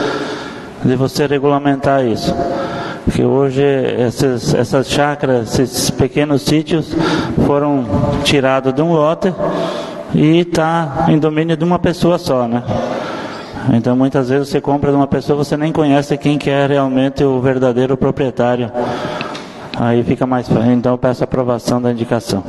você regulamentar isso. Porque hoje essas chácaras, esses pequenos sítios foram tirados de um lote e está em domínio de uma pessoa só, né? Então muitas vezes você compra de uma pessoa, você nem conhece quem que é realmente o verdadeiro proprietário. Aí fica mais fácil. Então eu peço a aprovação da indicação.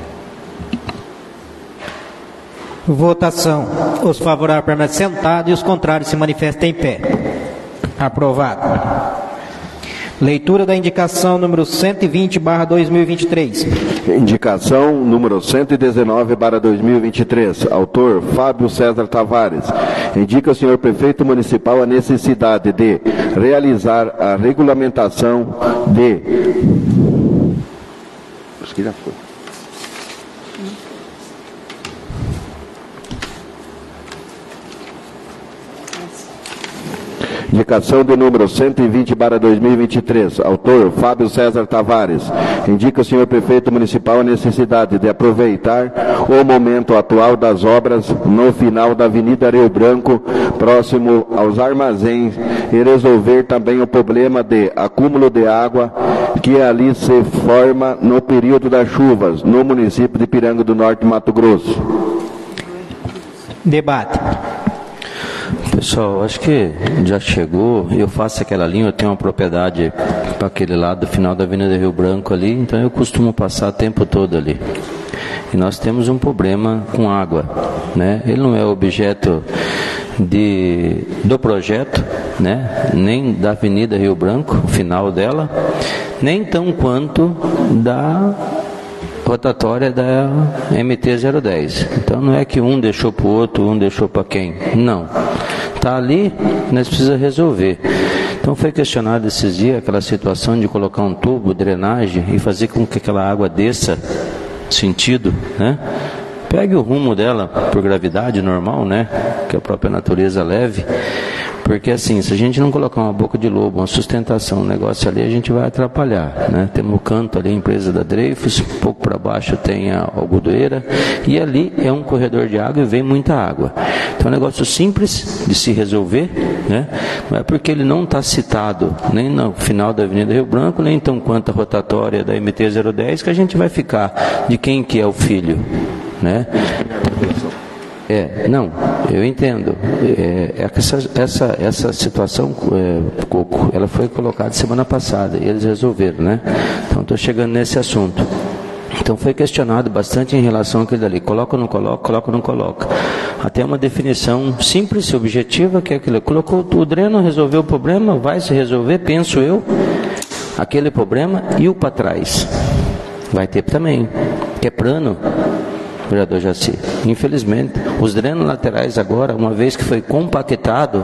Votação. Os favoráveis permanecem sentados e os contrários se manifestem em pé. Aprovado. Leitura da indicação número 120/2023. Indicação número 119/2023. Autor Fábio César Tavares. Indica o senhor prefeito municipal a necessidade de realizar a regulamentação de... Acho que já foi. Indicação de número 120/2023. Autor, Fábio César Tavares. Indica o senhor prefeito municipal a necessidade de aproveitar o momento atual das obras no final da Avenida Rio Branco, próximo aos armazéns, e resolver também o problema de acúmulo de água que ali se forma no período das chuvas, no município de Piranga do Norte, Mato Grosso. Debate. Pessoal, acho que já chegou. Eu faço aquela linha, eu tenho uma propriedade para aquele lado, do final da Avenida Rio Branco ali, então eu costumo passar o tempo todo ali. E nós temos um problema com água, né? Ele não é objeto do projeto, né? Nem da Avenida Rio Branco, o final dela, nem tão quanto da rotatória da MT-010. Então não é que um deixou para o outro, um deixou para quem. Não. Está ali, nós precisamos resolver. Então foi questionado esses dias aquela situação de colocar um tubo, drenagem, e fazer com que aquela água desça sentido, né? Pegue o rumo dela por gravidade normal, né? Que a própria natureza leve. Porque assim, se a gente não colocar uma boca de lobo, uma sustentação, um negócio ali, a gente vai atrapalhar, né? Temos o canto ali, a empresa da Dreyfus, um pouco para baixo tem a algodoeira, e ali é um corredor de água e vem muita água. Então é um negócio simples de se resolver, né? Não é porque ele não está citado nem no final da Avenida Rio Branco, nem tão quanto a rotatória da MT-010, que a gente vai ficar de quem que é o filho, né? Não, eu entendo. Essa situação, Coco, ela foi colocada semana passada e eles resolveram, né? Então estou chegando nesse assunto. Então foi questionado bastante em relação àquilo dali. Coloca ou não coloca, coloca ou não coloca. Até uma definição simples e objetiva, que é aquilo. Colocou o dreno, resolveu o problema, vai se resolver, penso eu, aquele problema e o para trás. Vai ter também, que é plano. Vereador Jaci, infelizmente, os drenos laterais agora, uma vez que foi compactado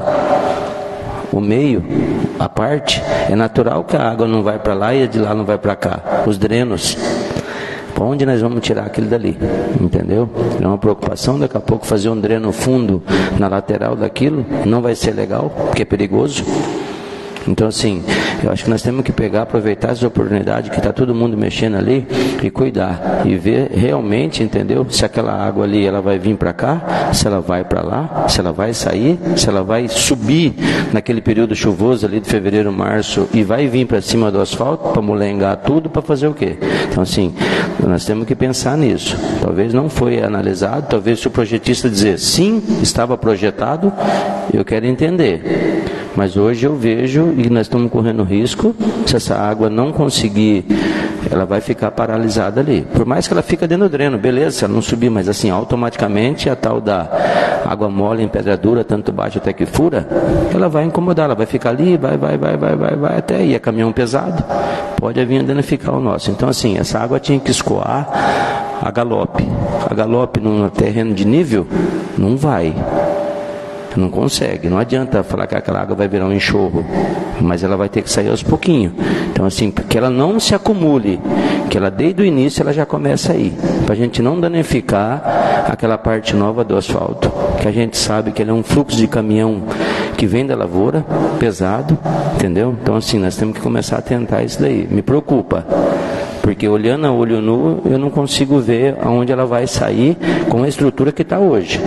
o meio, a parte, é natural que a água não vai para lá e de lá não vai para cá. Os drenos, para onde nós vamos tirar aquilo dali? Entendeu? É uma preocupação, daqui a pouco fazer um dreno fundo na lateral daquilo, não vai ser legal, porque é perigoso. Então assim, eu acho que nós temos que pegar, aproveitar essa oportunidade que está todo mundo mexendo ali e cuidar e ver realmente, entendeu? Se aquela água ali ela vai vir para cá, se ela vai para lá, se ela vai sair, se ela vai subir naquele período chuvoso ali de fevereiro, março e vai vir para cima do asfalto para molengar tudo, para fazer o quê? Então assim, nós temos que pensar nisso. Talvez não foi analisado, talvez se o projetista dizer sim, estava projetado, eu quero entender. Mas hoje eu vejo, e nós estamos correndo risco, se essa água não conseguir, ela vai ficar paralisada ali. Por mais que ela fique dentro do dreno, beleza, se ela não subir, mas assim, automaticamente a tal da água mole em pedra dura, tanto baixa até que fura, ela vai incomodar, ela vai ficar ali, vai até aí, é caminhão pesado, pode vir danificar o nosso. Então assim, essa água tinha que escoar a galope. A galope num terreno de nível, não vai. Não consegue, não adianta falar que aquela água vai virar um enxurro, mas ela vai ter que sair aos pouquinhos. Então assim, que ela não se acumule, que ela desde o início ela já começa a ir, para a gente não danificar aquela parte nova do asfalto, que a gente sabe que ele é um fluxo de caminhão que vem da lavoura, pesado, entendeu? Então assim, nós temos que começar a tentar isso daí, me preocupa. Porque olhando a olho nu, eu não consigo ver aonde ela vai sair com a estrutura que está hoje.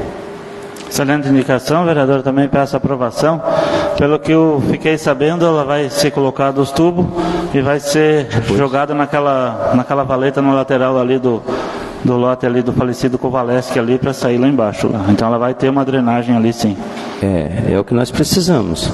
Excelente indicação, vereador, também peço aprovação. Pelo que eu fiquei sabendo, ela vai ser colocada os tubos e vai ser jogada naquela valeta no lateral ali do lote ali do falecido Kovaleski ali para sair lá embaixo. Então ela vai ter uma drenagem ali sim. É o que nós precisamos,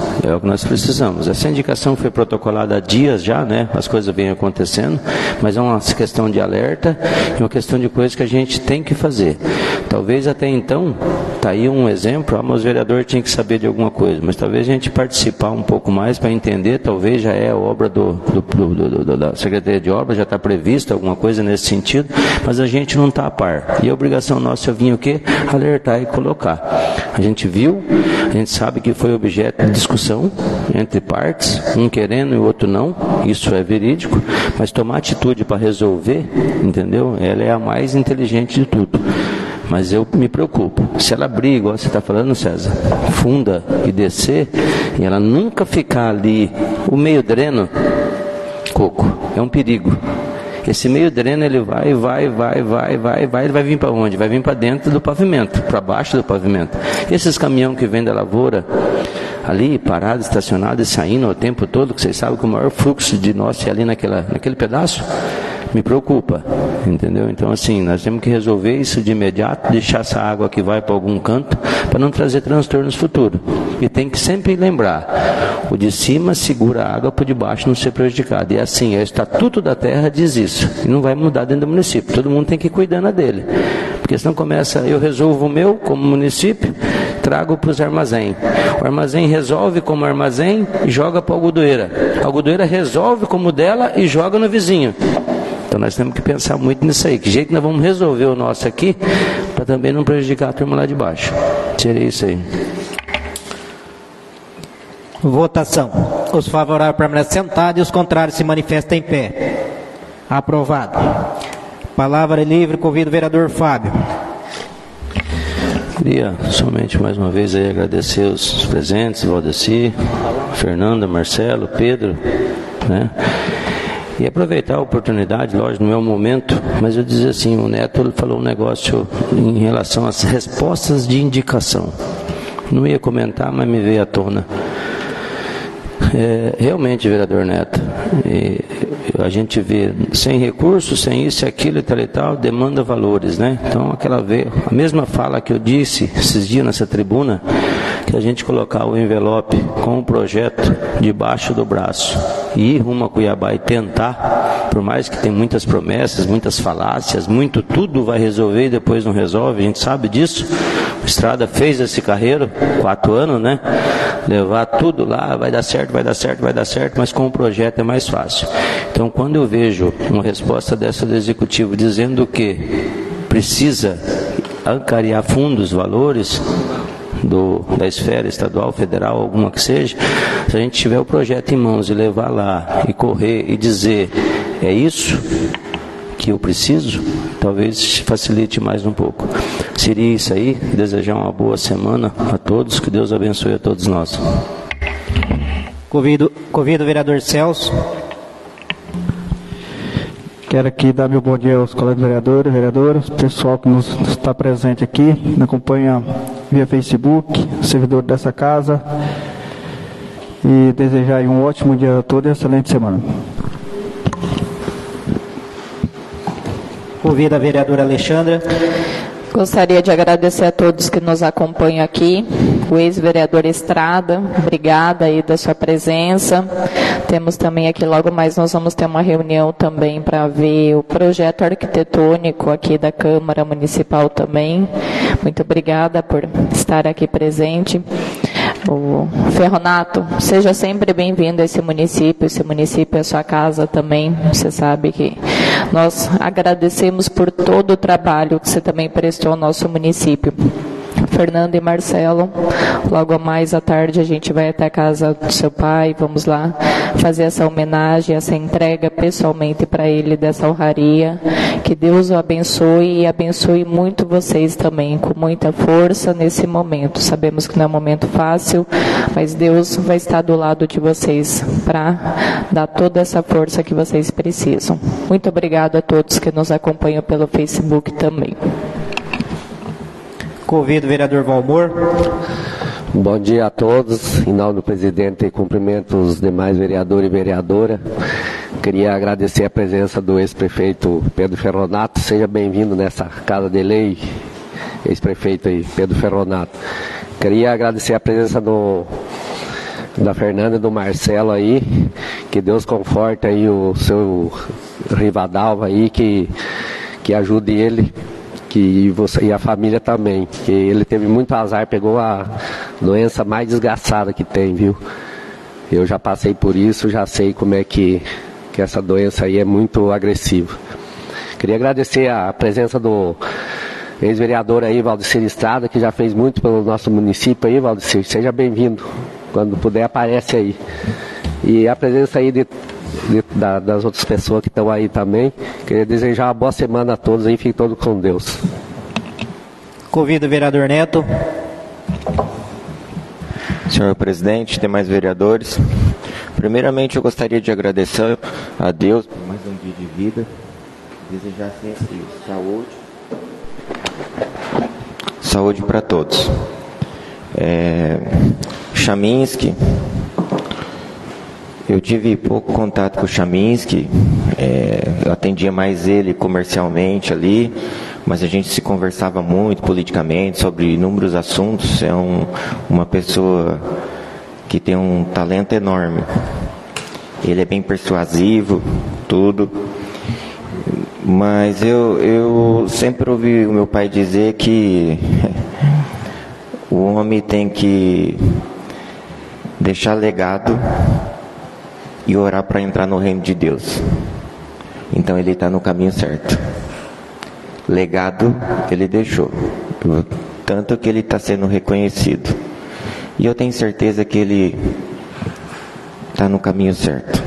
Essa indicação foi protocolada há dias já, né? As coisas vêm acontecendo, mas é uma questão de alerta e uma questão de coisas que a gente tem que fazer. Talvez até então, está aí um exemplo, mas o vereador tinha que saber de alguma coisa, mas talvez a gente participar um pouco mais para entender, talvez já é obra da Secretaria de Obras, já está prevista alguma coisa nesse sentido, mas a gente não está a par. E a obrigação nossa é vir o quê? Alertar e colocar. A gente viu, a gente sabe que foi objeto de discussão entre partes, um querendo e o outro não, isso é verídico, mas tomar atitude para resolver, entendeu? Ela é a mais inteligente de tudo. Mas eu me preocupo. Se ela abrir, igual você está falando, César, funda e descer, e ela nunca ficar ali, o meio dreno, Coco, é um perigo. Esse meio dreno, ele vai, ele vai vir para onde? Vai vir para dentro do pavimento, para baixo do pavimento. Esses caminhões que vêm da lavoura, ali, parados, estacionados e saindo o tempo todo, que vocês sabem que o maior fluxo de nós é ali naquele pedaço, me preocupa, entendeu? Então, assim, nós temos que resolver isso de imediato, deixar essa água que vai para algum canto, para não trazer transtornos futuros. E tem que sempre lembrar, o de cima segura a água para o de baixo não ser prejudicado. E assim, o Estatuto da Terra diz isso, e não vai mudar dentro do município, todo mundo tem que ir cuidando dele. Porque senão começa, eu resolvo o meu como município, trago para os armazéns. O armazém resolve como armazém e joga para a algodoeira. A algodoeira resolve como dela e joga no vizinho. Então nós temos que pensar muito nisso aí. Que jeito que nós vamos resolver o nosso aqui, para também não prejudicar a turma lá de baixo. Seria isso aí. Votação. Os favoráveis permanecem sentados e os contrários se manifestam em pé. Aprovado. Palavra livre, convido o vereador Fábio. Queria somente mais uma vez aí agradecer os presentes, Valdeci, Fernanda, Marcelo, Pedro, né? E aproveitar a oportunidade, lógico, não é o momento, mas eu dizer assim, o Neto falou um negócio em relação às respostas de indicação. Não ia comentar, mas me veio à tona. Realmente, vereador Neto, a gente vê sem recursos, sem isso, aquilo e tal, demanda valores, né? Então, a mesma fala que eu disse esses dias nessa tribuna, que a gente colocar o envelope com o projeto debaixo do braço e ir rumo a Cuiabá e tentar, por mais que tem muitas promessas, muitas falácias, tudo vai resolver e depois não resolve, a gente sabe disso. A Estrada fez esse carreiro, 4 anos, né? Levar tudo lá, vai dar certo, mas com o projeto é mais fácil. Então, quando eu vejo uma resposta dessa do Executivo dizendo que precisa angariar fundos, valores da esfera estadual, federal, alguma que seja, se a gente tiver o projeto em mãos e levar lá e correr e dizer, é isso que eu preciso, talvez facilite mais um pouco. Seria isso aí, desejar uma boa semana a todos, que Deus abençoe a todos nós. Convido o vereador Celso. Quero aqui dar meu bom dia aos colegas vereadores, vereadoras, pessoal que nos está presente aqui, nos acompanha via Facebook, servidor dessa casa, e desejar aí um ótimo dia a todos e excelente semana. Convido a vereadora Alexandra. Gostaria de agradecer a todos que nos acompanham aqui, o ex-vereador Estrada, obrigada aí da sua presença. Temos também aqui, logo mais nós vamos ter uma reunião também para ver o projeto arquitetônico aqui da Câmara Municipal também. Muito obrigada por estar aqui presente. O Ferronato, seja sempre bem-vindo a esse município é a sua casa também, você sabe que nós agradecemos por todo o trabalho que você também prestou ao nosso município. Fernando e Marcelo, logo mais à tarde a gente vai até a casa do seu pai, vamos lá fazer essa homenagem, essa entrega pessoalmente para ele dessa honraria. Que Deus o abençoe e abençoe muito vocês também, com muita força nesse momento. Sabemos que não é um momento fácil, mas Deus vai estar do lado de vocês para dar toda essa força que vocês precisam. Muito obrigado a todos que nos acompanham pelo Facebook também. Convido o vereador Valmor. Bom dia a todos. Em nome do presidente, cumprimento os demais vereadores e vereadora. Queria agradecer a presença do ex-prefeito Pedro Ferronato. Seja bem-vindo nessa casa de lei, ex-prefeito aí, Pedro Ferronato. Queria agradecer a presença da Fernanda e do Marcelo aí. Que Deus conforte aí o seu Rivadalva aí, que ajude ele. E a família também, que ele teve muito azar, pegou a doença mais desgraçada que tem, viu? Eu já passei por isso, já sei como é que essa doença aí é muito agressiva. Queria agradecer a presença do ex-vereador aí, Valdecir Estrada, que já fez muito pelo nosso município aí, Valdecir. Seja bem-vindo, quando puder aparece aí. E a presença aí das outras pessoas que estão aí também. Queria desejar uma boa semana a todos aí, fiquem todos com Deus. Convido o vereador Neto. Senhor presidente, demais vereadores, primeiramente eu gostaria de agradecer a Deus por mais um dia de vida, desejar sempre saúde para todos. Chaminski, eu tive pouco contato com o Chaminski, eu atendia mais ele comercialmente ali, mas a gente se conversava muito politicamente sobre inúmeros assuntos. É uma pessoa que tem um talento enorme. Ele é bem persuasivo, tudo. Mas eu sempre ouvi o meu pai dizer que o homem tem que deixar legado e orar para entrar no reino de Deus. Então ele está no caminho certo. Legado ele deixou, tanto que ele está sendo reconhecido, e eu tenho certeza que ele está no caminho certo.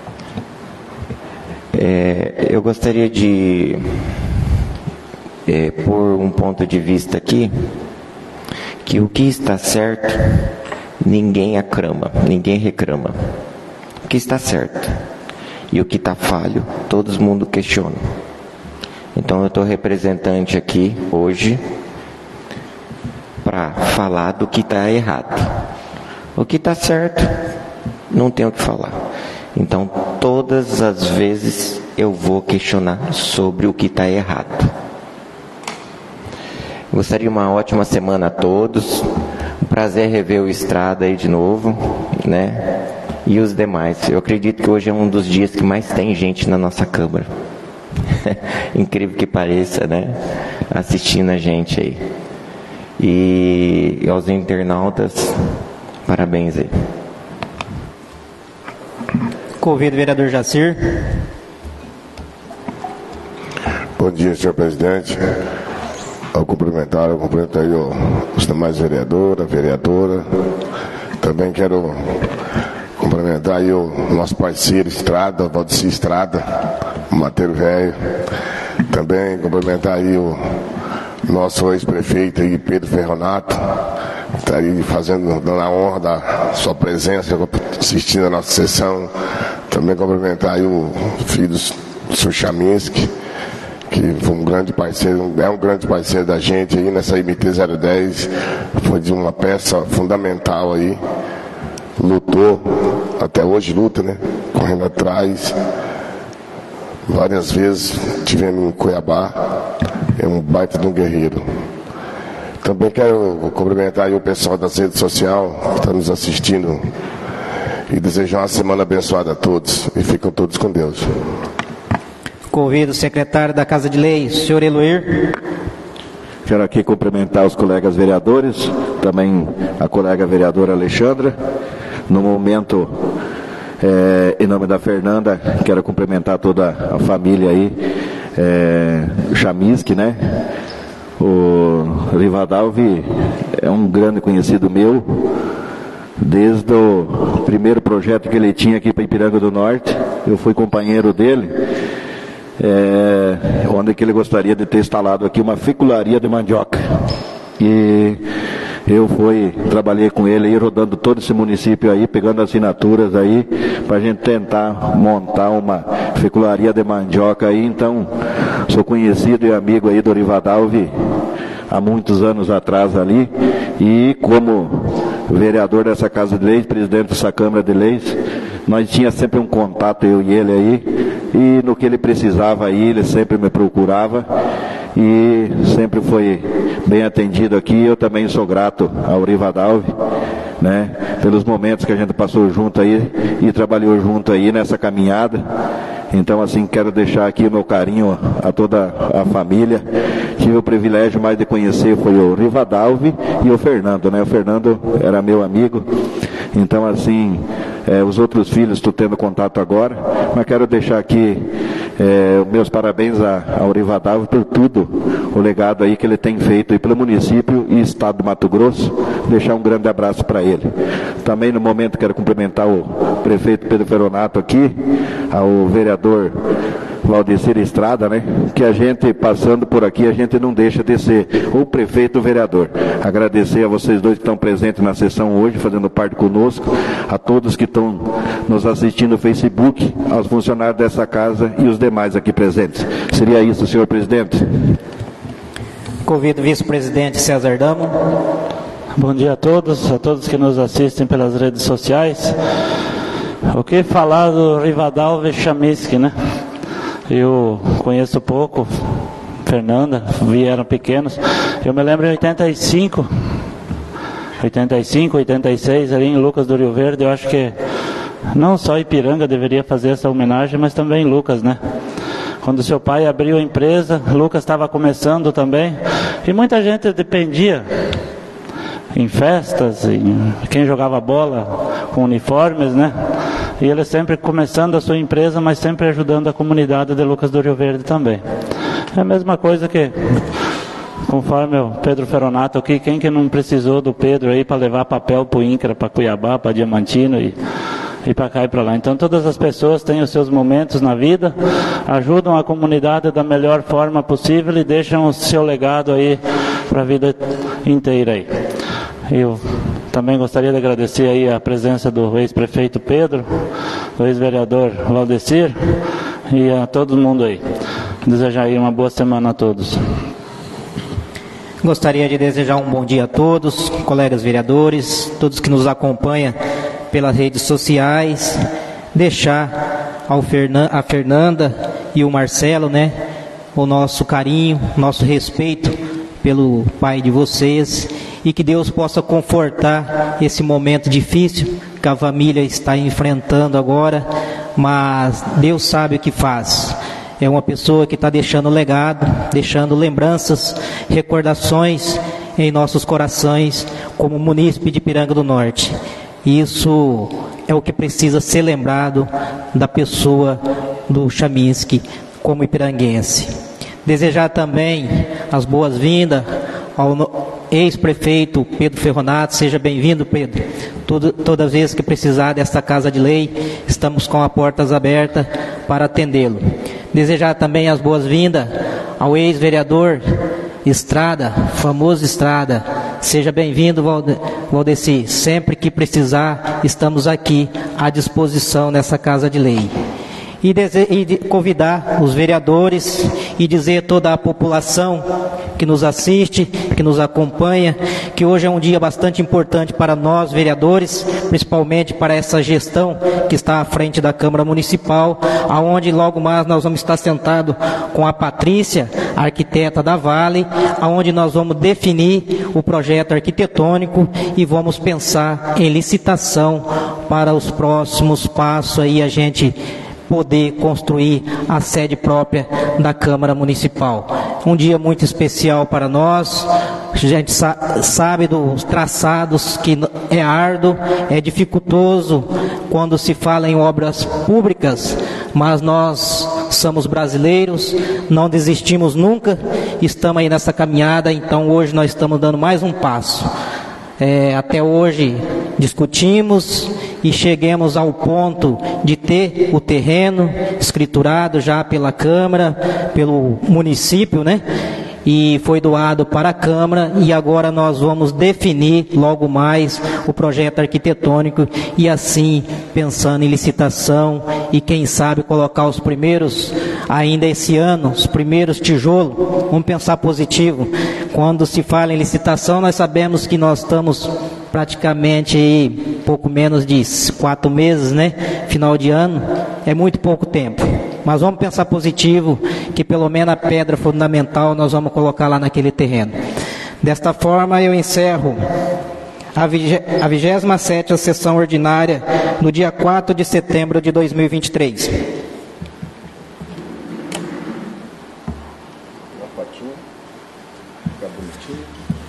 Eu gostaria de pôr um ponto de vista aqui, que o que está certo ninguém aclama, ninguém reclama. O que está certo e o que está falho, todo mundo questiona. Então eu estou representante aqui hoje para falar do que está errado. O que está certo, não tenho o que falar. Então todas as vezes eu vou questionar sobre o que está errado. Gostaria de uma ótima semana a todos. Um prazer rever o Estrada aí de novo, né? E os demais. Eu acredito que hoje é um dos dias que mais tem gente na nossa Câmara. Incrível que pareça, né? Assistindo a gente aí. E aos internautas, parabéns aí. Convido o vereador Jacir. Bom dia, senhor presidente. Eu cumprimento aí os demais vereadora. Também quero cumprimentar aí o nosso parceiro Estrada, Valdeci Estrada, o Mateiro Velho. Também cumprimentar aí o nosso ex-prefeito aí, Pedro Ferronato, que está aí dando a honra da sua presença, assistindo a nossa sessão. Também cumprimentar aí o filho do senhor Chaminski, que foi um grande parceiro, é um grande parceiro da gente aí nessa MT-010, foi de uma peça fundamental aí, lutou, até hoje luta, né? Correndo atrás, várias vezes tivemos em Cuiabá, é um baita de um guerreiro. Também quero cumprimentar aí o pessoal das redes sociais que está nos assistindo e desejar uma semana abençoada a todos, e ficam todos com Deus. Convido o secretário da Casa de Leis, senhor Eloir. Quero aqui cumprimentar os colegas vereadores, também a colega vereadora Alexandra. No momento, em nome da Fernanda, quero cumprimentar toda a família aí, o Chaminski, né? O Rivadalvi é um grande conhecido meu, desde o primeiro projeto que ele tinha aqui para Ipiranga do Norte. Eu fui companheiro dele, onde que ele gostaria de ter instalado aqui uma fecularia de mandioca. E eu trabalhei com ele aí, rodando todo esse município aí, pegando assinaturas aí, para a gente tentar montar uma fecularia de mandioca aí. Então, sou conhecido e amigo aí do Rivadalvi há muitos anos atrás ali, e como vereador dessa Casa de Leis, presidente dessa Câmara de Leis, nós tínhamos sempre um contato, eu e ele aí, e no que ele precisava aí, ele sempre me procurava, e sempre foi bem atendido aqui. Eu também sou grato ao Rivadalvi, né, pelos momentos que a gente passou junto aí, e trabalhou junto aí nessa caminhada. Então, assim, quero deixar aqui o meu carinho a toda a família. Tive o privilégio mais de conhecer foi o Rivadalvi e o Fernando, né? O Fernando era meu amigo. Então, assim, os outros filhos estou tendo contato agora, mas quero deixar aqui meus parabéns ao Rivadalvi por tudo, o legado aí que ele tem feito aí pelo município e estado do Mato Grosso. Deixar um grande abraço para ele. Também no momento quero cumprimentar o prefeito Pedro Ferronato aqui, ao vereador Valdecir Estrada, né? Que a gente, passando por aqui, a gente não deixa de ser o prefeito ou o vereador. Agradecer a vocês dois que estão presentes na sessão hoje, fazendo parte conosco, a todos que estão nos assistindo no Facebook, aos funcionários dessa casa e os demais aqui presentes. Seria isso, senhor presidente. Convido o vice-presidente César Damo. Bom dia a todos que nos assistem pelas redes sociais. O que falar do Rivadavia Chaminsky, né? Eu conheço pouco, Fernanda, vieram pequenos. Eu me lembro em 85, 86, ali em Lucas do Rio Verde. Eu acho que não só Ipiranga deveria fazer essa homenagem, mas também Lucas, né? Quando seu pai abriu a empresa, Lucas estava começando também, e muita gente dependia em festas, em quem jogava bola com uniformes, né? E ele sempre começando a sua empresa, mas sempre ajudando a comunidade de Lucas do Rio Verde também. É a mesma coisa que, conforme o Pedro Ferronato aqui, quem que não precisou do Pedro aí para levar papel para o INCRA, para Cuiabá, para Diamantino e para cá e para lá. Então todas as pessoas têm os seus momentos na vida, ajudam a comunidade da melhor forma possível e deixam o seu legado aí para a vida inteira aí. Eu também gostaria de agradecer aí a presença do ex-prefeito Pedro, do ex-vereador Valdecir e a todo mundo aí. Desejar aí uma boa semana a todos. Gostaria de desejar um bom dia a todos, colegas vereadores, todos que nos acompanham pelas redes sociais. Deixar a Fernanda e o Marcelo, né, o nosso carinho, nosso respeito pelo pai de vocês, e que Deus possa confortar esse momento difícil que a família está enfrentando agora, mas Deus sabe o que faz. É uma pessoa que está deixando legado, deixando lembranças, recordações em nossos corações como munícipe de Ipiranga do Norte. Isso é o que precisa ser lembrado da pessoa do Chaminsky como ipiranguense. Desejar também as boas-vindas ao ex-prefeito Pedro Ferronato. Seja bem-vindo, Pedro. Toda vez que precisar desta Casa de Lei, estamos com as portas abertas para atendê-lo. Desejar também as boas-vindas ao ex-vereador Estrada, famoso Estrada. Seja bem-vindo, Valdecir. Sempre que precisar, estamos aqui à disposição nessa Casa de Lei. E convidar os vereadores e dizer a toda a população que nos assiste, que nos acompanha, que hoje é um dia bastante importante para nós, vereadores, principalmente para essa gestão que está à frente da Câmara Municipal, aonde logo mais nós vamos estar sentados com a Patrícia, a arquiteta da Vale, aonde nós vamos definir o projeto arquitetônico e vamos pensar em licitação para os próximos passos aí a gente poder construir a sede própria da Câmara Municipal. Um dia muito especial para nós. A gente sabe dos traçados que é árduo, é dificultoso quando se fala em obras públicas, mas nós somos brasileiros, não desistimos nunca, estamos aí nessa caminhada, então hoje nós estamos dando mais um passo. Até hoje discutimos e chegamos ao ponto de ter o terreno escriturado já pela Câmara, pelo município, né? E foi doado para a Câmara, e agora nós vamos definir logo mais o projeto arquitetônico e assim pensando em licitação e quem sabe colocar os primeiros, ainda esse ano, os primeiros tijolos. Vamos pensar positivo. Quando se fala em licitação, nós sabemos que nós estamos praticamente aí, pouco menos de 4 meses, né? Final de ano, é muito pouco tempo. Mas vamos pensar positivo, que pelo menos a pedra fundamental nós vamos colocar lá naquele terreno. Desta forma eu encerro a 27ª sessão ordinária no dia 4 de setembro de 2023. Uma fotinha, fica bonitinho.